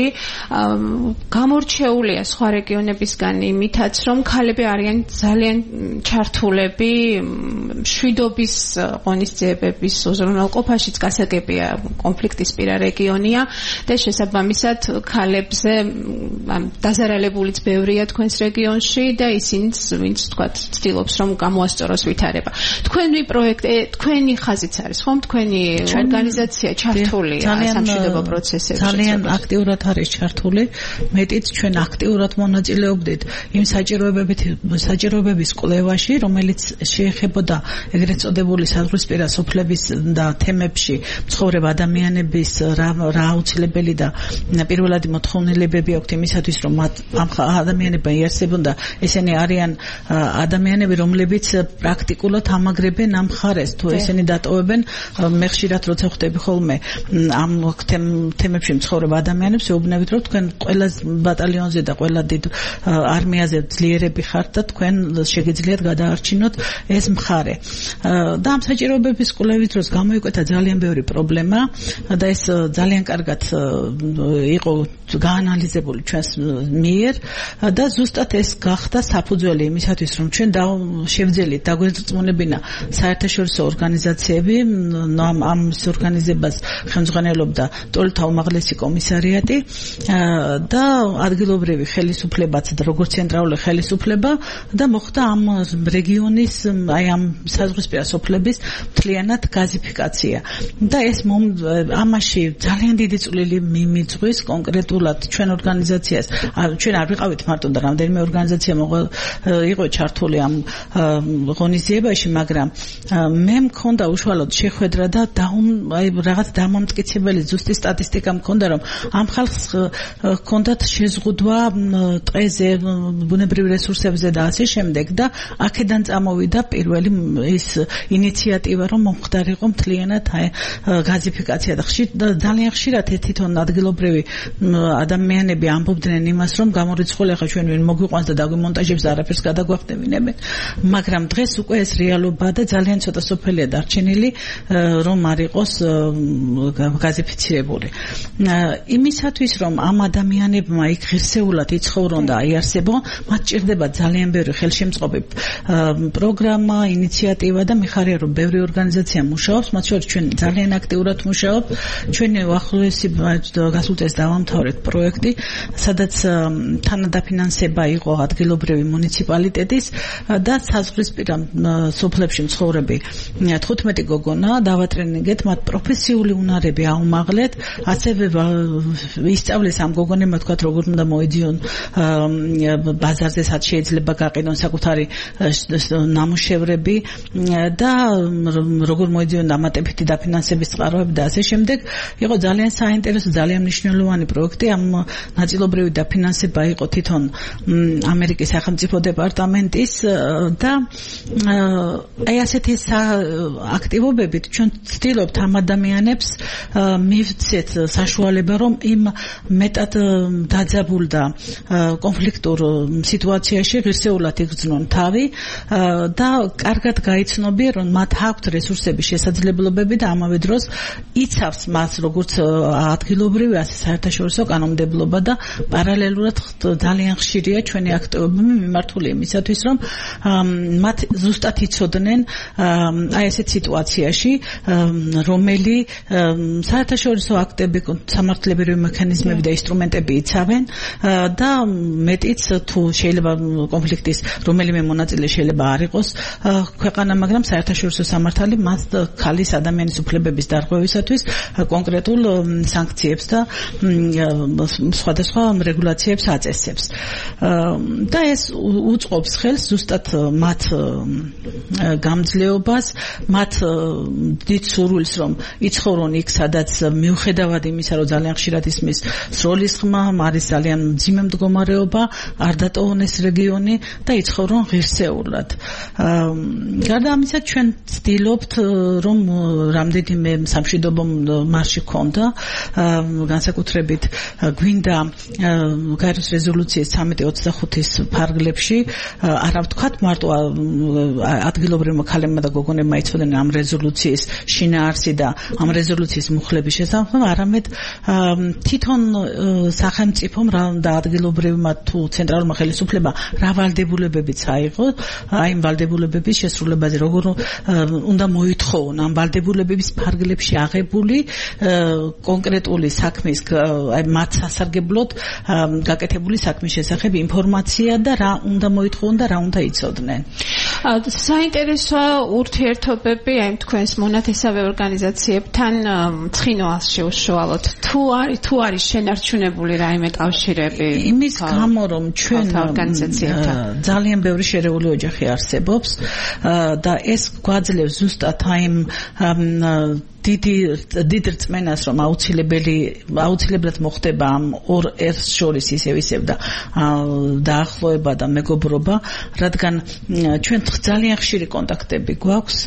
გამორჩეულია სხვა რეგიონებისგან იმითაც რომ ქალები არიან ძალიან ჩართულები მშვიდობის ღონისძიებების უზრუნველყოფაშიც გასაგებია კონფლიქტისპირა რეგიონია და შესაბამისად ქალებზე დაზარალებულიც ბევრია თქვენს რეგიონში და ისინიც ვინც თქვათ ცდილობს რომ გამოასწოროს ვითარება. თქვენი პროექტი თქვენი ხაზიც არის ხომ თქვენი ორგანიზაცია ჩართულია სამშვიდობო პროცესებში ძალიან აქტიურად არის ჩართული მეტიც ჩვენ აქტიურად მონაწილეობდით იმ საჭიროებებით საჭიროებების კვლევაში რომელიც შეეხებოდა ეგრეთ წოდებული საზღვრისპირა სოფლების და თემებში მცხოვრებ ადამიანების რა რა აუცილებელი და პირველადი მოთხოვნილებები აქვთ იმისათვის რომ ამ ადამიანებმა იარსებონ და ესენი არიან ადამიანები რომლებიც პრაქტიკულად ამაგრებენ ამ ხარეს თუ ესენი დატოვებენ მე ხშირად როცა ხვდები ხოლმე ამ თემებში მცხოვრებ ადამიანებს ეუბნებით რომ თქვენ ყველა ბატალიონზე და ყველა დიდ არმიაზე ძლიერები ხართ და თქვენ შეგიძლიათ გადაარჩინოთ ეს მხარე და ამ საჭიროებების კვლევის დროს გამოიკვეთა ძალიან ბევრი პრობლემა და ეს ძალიან კარგად იყო გაანალიზებული ჩვენს მიერ და ზუსტად ეს გახდა საფუძველი იმისათვის რომ ჩვენ შევძელით დაგვერწმუნებინა საერთაშორისო ორგანიზაციები ამ ამ ორგანიზებას ხელმძღვანელობდა ტოლთა უმაღლესი კომისარიატი და ადგილობრივი ხელისუფლებაც და როგორც ცენტრალური ხელისუფლება და მოხდა ამ რეგიონის აი ამ საზღვრისპირა სოფლების მთლიანად გაზიფიკაცია და ეს ამაში ძალიან დიდი წვლილი მიმიწვის კონკრეტულად ჩვენ ორგანიზაციას ჩვენ არ ვიყავით მარტო და რამდენიმე ორგანიზაცია იყო ჩართული ამ ღონისძიებაში მაგრამ მე მქონდა უშუალოდ შეხვედრა და აი რაღაც დამამტკიცებელი ზუსტი სტატისტიკა მქონდა რომ ამ ხალხს ჰქონდათ შეზღუდვა ტყეზე ბუნებრივ რესურსებზე და ასე შემდეგ და აქედან წამოვიდა პირველი ის ინიციატივა რომ მომხდარიყო მთლიანად გაზიფიკაცია და ძალიან ხშირად ეს თვითონ ადგილობრივი ადამიანები ამბობდნენ იმას რომ გამორიცხული ახლა ჩვენ ვინ მოგვიყვანს და დაგვიმონტაჟებს არაფერს გადაგვახდებინებენ მაგრამ დღეს უკვე ეს რეალობაა და ძალიან ცოტა სოფელია დარჩენილი რომ არ იყოს გაზიფიცირებული იმისათვის რომ ამ ადამიანებმა იქ ღირსეულად იცხოვრონ და აიარსებონ მათ ჭირდება ძალიან ბევრი ხელშემწყობი პროგრამა ინიციატივა და მიხარია რომ ბევრი ორგანიზაცია მუშაობს მათ შორის ჩვენ ძალიან აქტიურად მუშაობთ ჩვენი უახლოესი გასულ წელს დავამთავრეთ პროექტი სადაც თანადაფინანსება იყო ადგილობრივი მუნიციპალიტეტის და საზღვრისპირა სოფლებში მცხოვრები თხუთმეტი გოგონა დავატრენინგეთ მათ პროფესიული უნარები აუმაღლეთ ასევე ისწავლეს ამ გოგონებმა თქვათ როგორ უნდა მოედიონ ბაზარზე სად შეიძლება გაყიდონ საკუთარი ნამუშევრები და როგორ მოედიონ დამატებითი დაფინანსების წყაროები და ასე შემდეგ იყო ძალიან საინტერესო ძალიან მნიშვნელოვანი პროექტი ამ ნაწილობრივი დაფინანსება იყო თვითონ ამერიკის სახელმწიფო დეპარტამენტის და აი ასეთი აქტივობებით ჩვენ ვცდილობთ ამ ადამიანებს მივცეთ საშუალება რომ იმ მეტად დაძაბულ და კონფლიქტურ სიტუაციაში ღირსეულად იგრძნონ თავი და კარგად გაიცნობიან რომ მათ აქვთ რესურსების შესაძლებლობები და ამავე დროს იცავს მას როგორც ადგილობრივი ასე საერთაშორისო კანონმდებლობა და პარალელურად ძალიან ხშირია ჩვენი აქტივობები მიმართული იმისათვის რომ მათ ზუსტად იცოდნენ აი ესეთ სიტუაციაში რომელი საერთაშორისო აქტები, სამართლებრივი მექანიზმები და ინსტრუმენტები იცავენ და მეტიც თუ შეიძლება კონფლიქტის რომელიმე მონაწილე შეიძლება არ იყოს ქვეყანა, მაგრამ საერთაშორისო სამართალი მას ქალის ადამიანის უფლებების დარღვევისათვის კონკრეტულ სანქციებს და სხვადასხვა რეგულაციებს აწესებს. და ეს უწყობს ხელს ზუსტად მათ გამძლეობას, მათ დიდ სურვილს, რომ იცხოვრონ იქ, სადაც მიუხედავად იმისა, რომ ძალიან ხშირად ისმის სროლის ხმა, არის ძალიან მძიმე მდგომარეობა, არ დატოვონ ეს რეგიონი და იცხოვრონ ღირსეულად. გარდა ამისა, ჩვენ ვცდილობთ, რომ რამდენიმე სამშვიდობო მარში ქონდა, განსაკუთრებით გვინდა გაეროს რეზოლუციის ცამეტი ოცდახუთის ფარგლებში არა ვთქვათ მარტო ადგილობრივმა ქალებმა და გოგონებმა იცოდნენ ამ რეზოლუციის შინაარსი და ამ რეზოლუციის მუხლების შესახებ, არამედ თვითონ სახელმწიფომ და ადგილობრივმა თუ ცენტრალურმა ხელისუფლებამ რა ვალდებულებებიც აიღო, აი ამ ვალდებულებების შესრულებაზე როგორ უნდა მოითხოვონ ამ ვალდებულებების ფარგლებში აღებული კონკრეტული საქმის აი მათ სასარგებლოდ გაკეთებული საქმის შესახებ ინფორმაცია და რა უნდა მოითხოვონ და რა უნდა იცოდნენ. საინტერესო ურთიერთობები აი თქვენს მონათესავე ორგანიზაციებთან ცხინვალში უშუალოდ თუ არის თუ არის შენარჩუნებული რაიმე კავშირები იმის გამო რომ ჩვენ ძალიან ბევრი შერეული ოჯახი არსებობს და ეს გვაძლევს ზუსტად აი დიდი დიდ რწმენას რომ აუცილებელი აუცილებლად მოხდება ამ ორ ერთს შორის ისევ ისევ და დაახლოება და მეგობრობა, რადგან ჩვენ ძალიან ხშირი კონტაქტები გვაქვს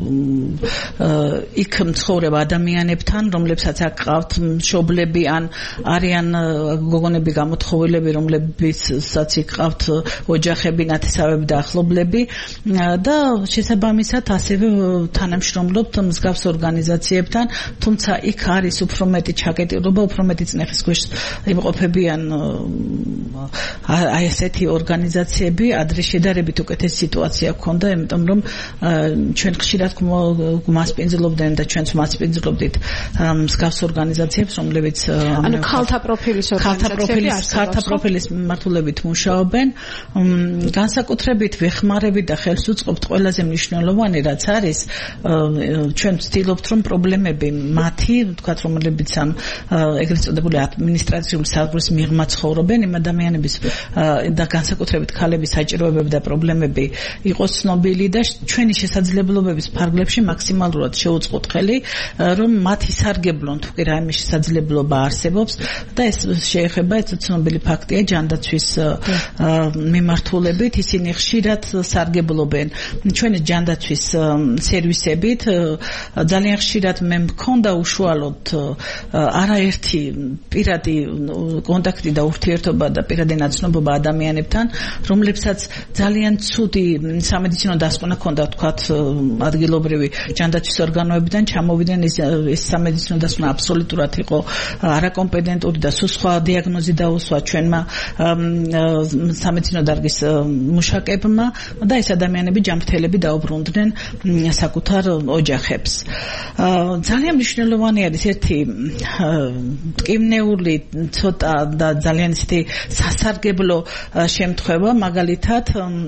იქ მცხოვრებ ადამიანებთან, რომლებსაც აყავთ მშობლები ან არიან გოგონები გამოთხოვილები, რომლებსაც იყავთ ოჯახები, ნათესავები და ახლობლები და შესაბამისად ასევე თანამშრომლობთ მსგავს ორგანიზაციებთან, თუმცა იქ არის უფრო მეტი ჩაკეტილობა, უფრო მეტი წნეხის ქვეშ იმყოფებიან აი ესეთი ორგანიზაციები, ადრე შედარებით უკეთესი სიტუაცია ჰქონდა, იმიტომ რომ ჩვენ ხშირად გვასპინძლობდნენ და ჩვენც მასპინძლობდით მსგავს ორგანიზაციებს, რომლებიც ანუ ქალთა პროფილის ორგანიზაციები ქალთა პროფილის მიმართულებით მუშაობენ. განსაკუთრებით ვეხმარებით და ხელს უწყობთ ყველაზე მნიშვნელოვანი რაც არის, ჩვენ ვცდილობთ რომ პრობლემები მათი, ვთქვათ, რომლებიც ამ ეგრეთ წოდებული ადმინისტრაციული საზღვრის მიღმა ცხოვრობენ, იმ ადამიანების და განსაკუთრებით ქალების საჭიროებები და პრობლემები იყოს ცნობილი და ჩვენი შესაძლებლობების ფარგლებში მაქსიმალურად შევუწყოთ ხელი, რომ მათ ისარგებლონ თუ კი რაიმე შესაძლებლობა არსებობს და ეს შეეხება ეს ცნობილი ფაქტია ჯანდაცვის მიმართულებით, ისინი ხშირად სარგებლობენ ჩვენი ჯანდაცვის სერვისებით, ძალიან ხშირად მე მქონდა უშუალოდ არაერთი პირადი კონტაქტი და ურთიერთობა და პირადი ნაცნობობა ადამიანებთან, რომლებსაც ძალიან ცუდი სამედიცინო დასკვნა ჰქონდა, თქვათ, ადგილობრივი ჯანდაცვის ორგანოებიდან ჩამოვიდნენ, ეს სამედიცინო დასკვნა აბსოლუტურად იყო არაკომპეტენტური და სულ სხვა დიაგნოზი დაუსვა ჩვენმა სამედიცინო დარგის მუშაკებმა და ეს ადამიანები ჯანმრთელები დაუბრუნდნენ საკუთარ ოჯახებს. ძალიან მნიშვნელოვანი არის ერთი მტკივნეული ცოტა და ძალიან ისეთი სასარგებლო შემთხვევა, მაგალითად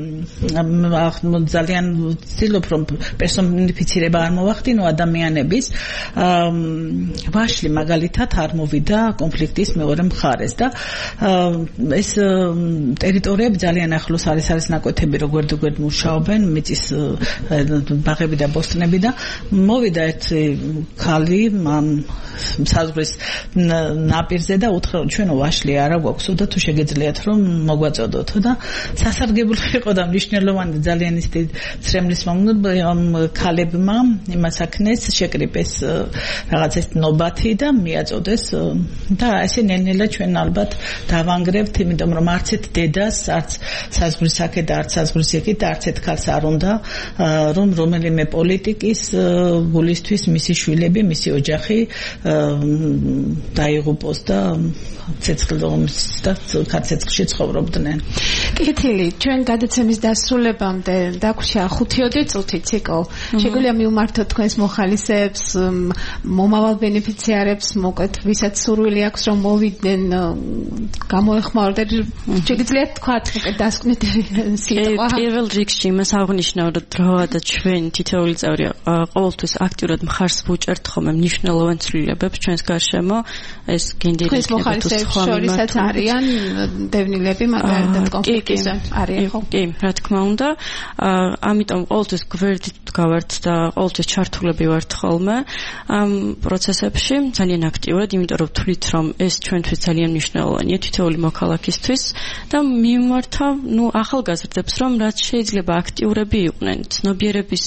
ძალიან ვცდილობ რომ პერსონიფიცირება არ მოვახდინო ადამიანების ვაშლი მაგალითად არ მოვიდა კონფლიქტის მეორე მხარეს და ეს ტერიტორიები ძალიან ახლოს არის არის ნაკვეთები როგორ როგორ მუშაობენ მიწის ბაღები და ბოსტნები და მოვიდა ერთი ქალი საზღვრის ნაპირზე და უთხრა ჩვენო ვაშლი არა გვაქვსო და თუ შეგეძლიათ რომ მოგვაწოდოთ და სასარგებლო იყო და მნიშვნელოვანი ძალიან ისეთი ცრემლის მომნო ამ ქალებმა იმას აქნეს შეკრიპეს რაღაც ეს ნობათი და მიაწოდეს და ესე ნელ-ნელა ჩვენ ალბათ დავანგრევთ, იმიტომ რომ არც ერთ დედას, არც საზღვრის აქეთ და არც საზღვრის ეკით, არც ერთ ქალს არ უნდა რომ რომელიმე პოლიტიკის გულისთვის მისი შვილები, მისი ოჯახი დაიღუპოს და ცეცხლომს და კაცეცხლში ცხოვრობდნენ. კეთილი, ჩვენ გადაცემის დასრულებამდე დაგვრჩა ხუთი წუთი ციკლ. შეგვიძლია მივმართოთ თქვენს მოხალისეებს, მომავალ ბენეფიციარებს, მოკლედ ვისაც სურვილი აქვს რომ მოვიდნენ, გამოეხმაურდეთ, შეგიძლიათ თქვათ დასკვნით სიტყვა. პირველ რიგში იმას აღნიშნავ, რომ დროა და ჩვენ თითოეული წევრი ყოველთვის აქტიურად მხარს ვუჭერთ ხოლმე მნიშვნელოვან ცვლილებებს ჩვენს გარშემო, ეს გენდერი მოხალისეებს შორისაც არიან დევნილები, მაგალითად კონფლიქტის არიან ხო? კი, რა თქმა უნდა, ამიტომ ყოველთვის გვერდით გავართ და ყოველთვის ჩართულები ვართ ხოლმე ამ პროცესებში, ძალიან აქტიურად, იმიტომ რომ ვთვლით, რომ ეს ჩვენთვის ძალიან მნიშვნელოვანია თითოეული მოქალაქისთვის და მიმართავ, ნუ ახალგაზრდებს, რომ რაც შეიძლება აქტიურები იყვნენ, ცნობიერების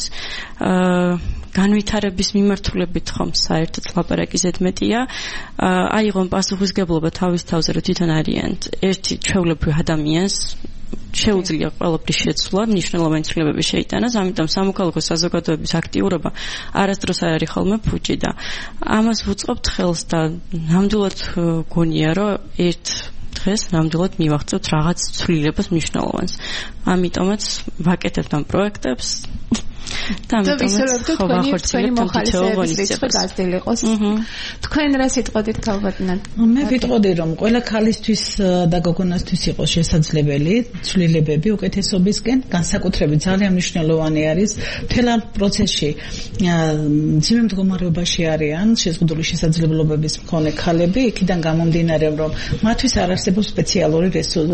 განვითარების მიმართულებით ხომ საერთოდ ლაპარაკი ზედმეტია. აიღონ პასუხისგებლობა თავის თავზე, რომ თვითონ არიან ერთი ჩვეულებრივ ადამიანს შეუძლია ყველაფრის შეცვლა, მნიშვნელოვანი ცვლილებები შეიტანოს, ამიტომ სამოქალაქო საზოგადოების აქტიურობა არასდროს არ არის ხოლმე ფუჭი და ამას ვუწყობთ ხელს და ნამდვილად გონია, რომ ერთ დღეს ნამდვილად მივაღწევთ რაღაც ცვლილებას მნიშვნელოვანს. ამიტომაც ვაკეთებთ ამ პროექტებს და ამიტომაც თქვენი მოხალისეების რიცხვი გაზრდილიყოს. თქვენ რა სიტყვით გავბატონოთ? მე ვიტყოდი რომ ყველა ქალისთვის და გოგონასთვის იყოს შესაძლებელი ცვლილებები უკეთესობისკენ, განსაკუთრებით ძალიან მნიშვნელოვანი არის მთელ ამ პროცესში ძიმე მდგომარეობაში არიან შეზღუდული შესაძლებლობების მქონე ქალები, იქიდან გამომდინარე რომ მათთვის არ არსებობს სპეციალური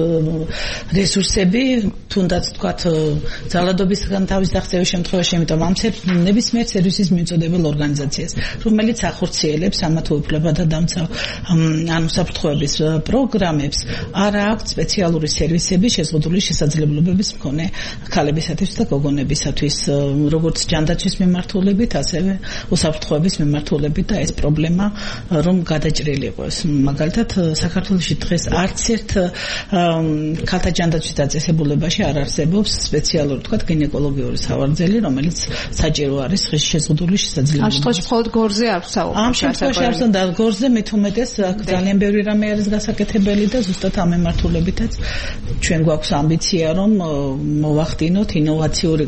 რესურსები, თუნდაც თქვათ ძალადობისგან თავის დაღწევის შემთხვევაში, იმიტომ ამ ნებისმიერ სერვისის მიმწოდებელ ორგანიზაციას, რომელიც ახორციელებს ამა თუ უფლება და დამცავ ანუ საფრთხეების პროგრამებს, არ აქვს სპეციალური სერვისები შეზღუდული შესაძლებლობების მქონე ქალებისათვის და გოგონებისათვის, როგორც ჯანდაცვის მიმართულებით, ასევე უსაფრთხოების მიმართულებით და ეს პრობლემა რომ გადაჭრილი იყოს. მაგალითად, საქართველოში დღეს არც ერთ ქალთა ჯანდაცვის დაწესებულებაში არ არსებობს სპეციალური, თქვათ, გინეკოლოგიური სავარძელი, რომელიც საჭირო არის შეზღუდული შესაძლებლობები. ამ შემთხვევაში მხოლოდ გორზე აქვს საუბარი. ამ შემთხვევაში არც და გორზე მით უმეტეს ძალიან ბევრი რამე არის გასაკეთებელი და ზუსტად ამ მიმართულებითაც ჩვენ გვაქვს ამბიცია რომ მოვახდინოთ ინოვაციური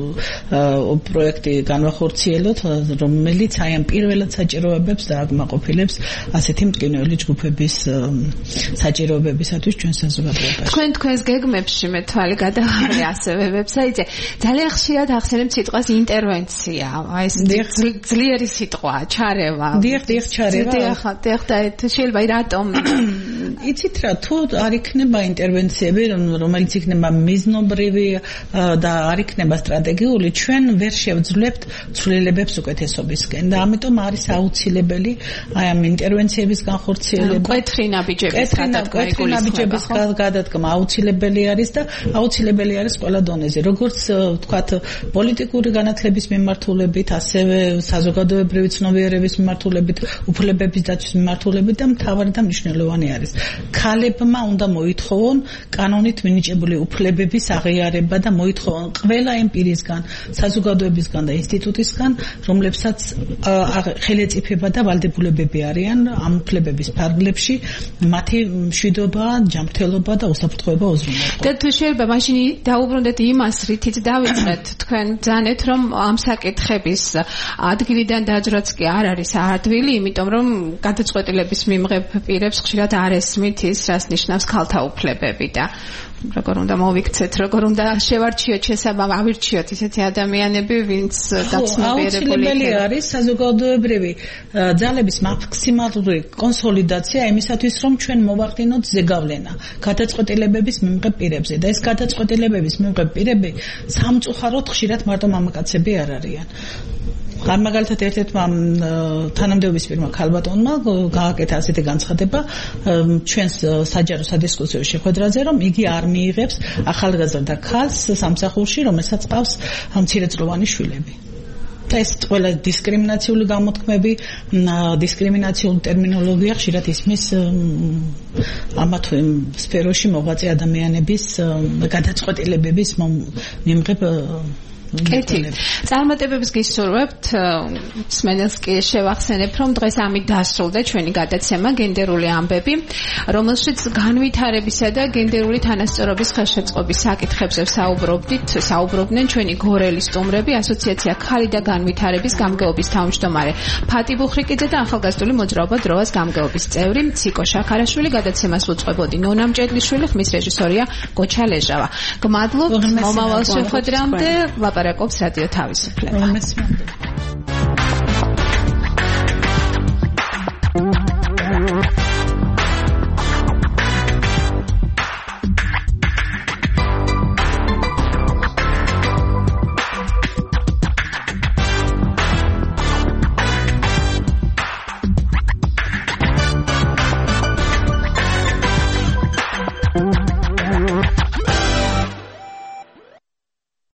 პროექტი განვახორციელოთ, რომელიც აი ამ პირველად საჭიროებებს დააკმაყოფილებს ასეთი მტკივნეული ჯგუფების საჭიროებებისათვის ჩვენ საზოგადოებაში. თქვენ თქვენს გეგმებში მე თვალი გადავარდე ასევე ვებსაიტზე. ძალიან ხშირად ახსენებთ სიტყვას ინტერვენცია. აი ეს ძლიერი სიტყვა, ჩარევა. დიახ, დიახ, ჩარევა. დიახ, დიახ, და შეიძლება რატომ? იცით რა, თუ არ იქნება ინტერვენციები, რომელიც იქნება მიზნობრივი და არ იქნება სტრატეგიული, ჩვენ ვერ შევძლებთ ცვლილებებს უკეთესობისკენ და ამიტომ არის აუცილებელი აი ამ ინტერვენციების განხორციელება. მკვეთრი ნაბიჯების გადადგმა, გადადგმა აუცილებელი არის და აუცილებელი არის ყველა დონეზე. როგორც ვთქვათ, პოლიტიკური განათლების მიმართულებით, ასევე საზოგადოებრივი ცნობიერების მიმართულებით, უფლებების დაცვის მიმართულებით და მთავარი და მნიშვნელოვანი არის. ქალებმა უნდა მოითხოვონ კანონით მინიჭებული უფლებების აღიარება და მოითხოვონ ყველა იმ პირისგან, საზოგადოებისგან და ინსტიტუტისგან, რომლებსაც ხელეწიფება და ვალდებულებები არიან ამ უფლებების ფარგლებში, მათი მშვიდობა, ჯანმრთელობა და უსაფრთხოება უზრუნველყო. და თუ შეიძლება მაშინ დაუბრუნდეთ იმას, რითიც დავიწყეთ, თქვენ ბრძანეთ, რომ ამ საკითხების ადგილიდან დაძვრაც კი არ არის ადვილი, იმიტომ რომ გადაწყვეტილების მიმღებ პირებს ხშირად არ ესმით ის, რას ნიშნავს ქალთა უფლებები და როგორ უნდა მოვიქცეთ, როგორ უნდა შევარჩიოთ შესაბამი, ავირჩიოთ ისეთი ადამიანები, ვინც დაცნობიერებული აუცილებელი არის საზოგადოებრივი ძალების მაქსიმალური კონსოლიდაცია იმისათვის, რომ ჩვენ მოვახდინოთ ზეგავლენა გადაწყვეტილებების მიმღებ პირებზე და ეს გადაწყვეტილებების მიმღებ პირები სამწუხაროდ ხშირად მარტო მამაკაცები არ არიან. არ მაგალითად ერთ-ერთმა თანამდებობის პირმა ქალბატონმა გააკეთა ასეთი განცხადება ჩვენს საჯარო სადისკუსიო შეხვედრაზე, რომ იგი არ მიიღებს ახალგაზრდა ქალს სამსახურში, რომელსაც ყავს მცირეწლოვანი შვილები. და ეს ყველა დისკრიმინაციული გამოთქმები, დისკრიმინაციული ტერმინოლოგია ხშირად ისმის ამა თუ იმ სფეროში მოღვაწე ადამიანების გადაწყვეტილებების მიმღებ კეთი. წარმატებებს გისურვებთ. მსმენელს კი შევახსენებ, რომ დღეს ამით დასრულდა ჩვენი გადაცემა გენდერული ამბები, რომელშიც განვითარებისა და გენდერული თანასწორობის ხელშეწყობის საკითხებზე საუბრობდით, საუბრობდნენ ჩვენი გორელი სტუმრები, ასოციაცია ქალი და განვითარების გამგეობის თავმჯდომარე ფატი ბუხრიკიძე და ახალგაზრდული მოძრაობა დროას გამგეობის წევრი ციკო შაქარაშვილი. გადაცემას უწყებოდი ნონა მჭედლიშვილი, ხმის რეჟისორია გოჩა ლეჟავა. გმადლობთ მომავალ შეხვედრამდე. ლაპარაკობს რადიო თავისუფლება.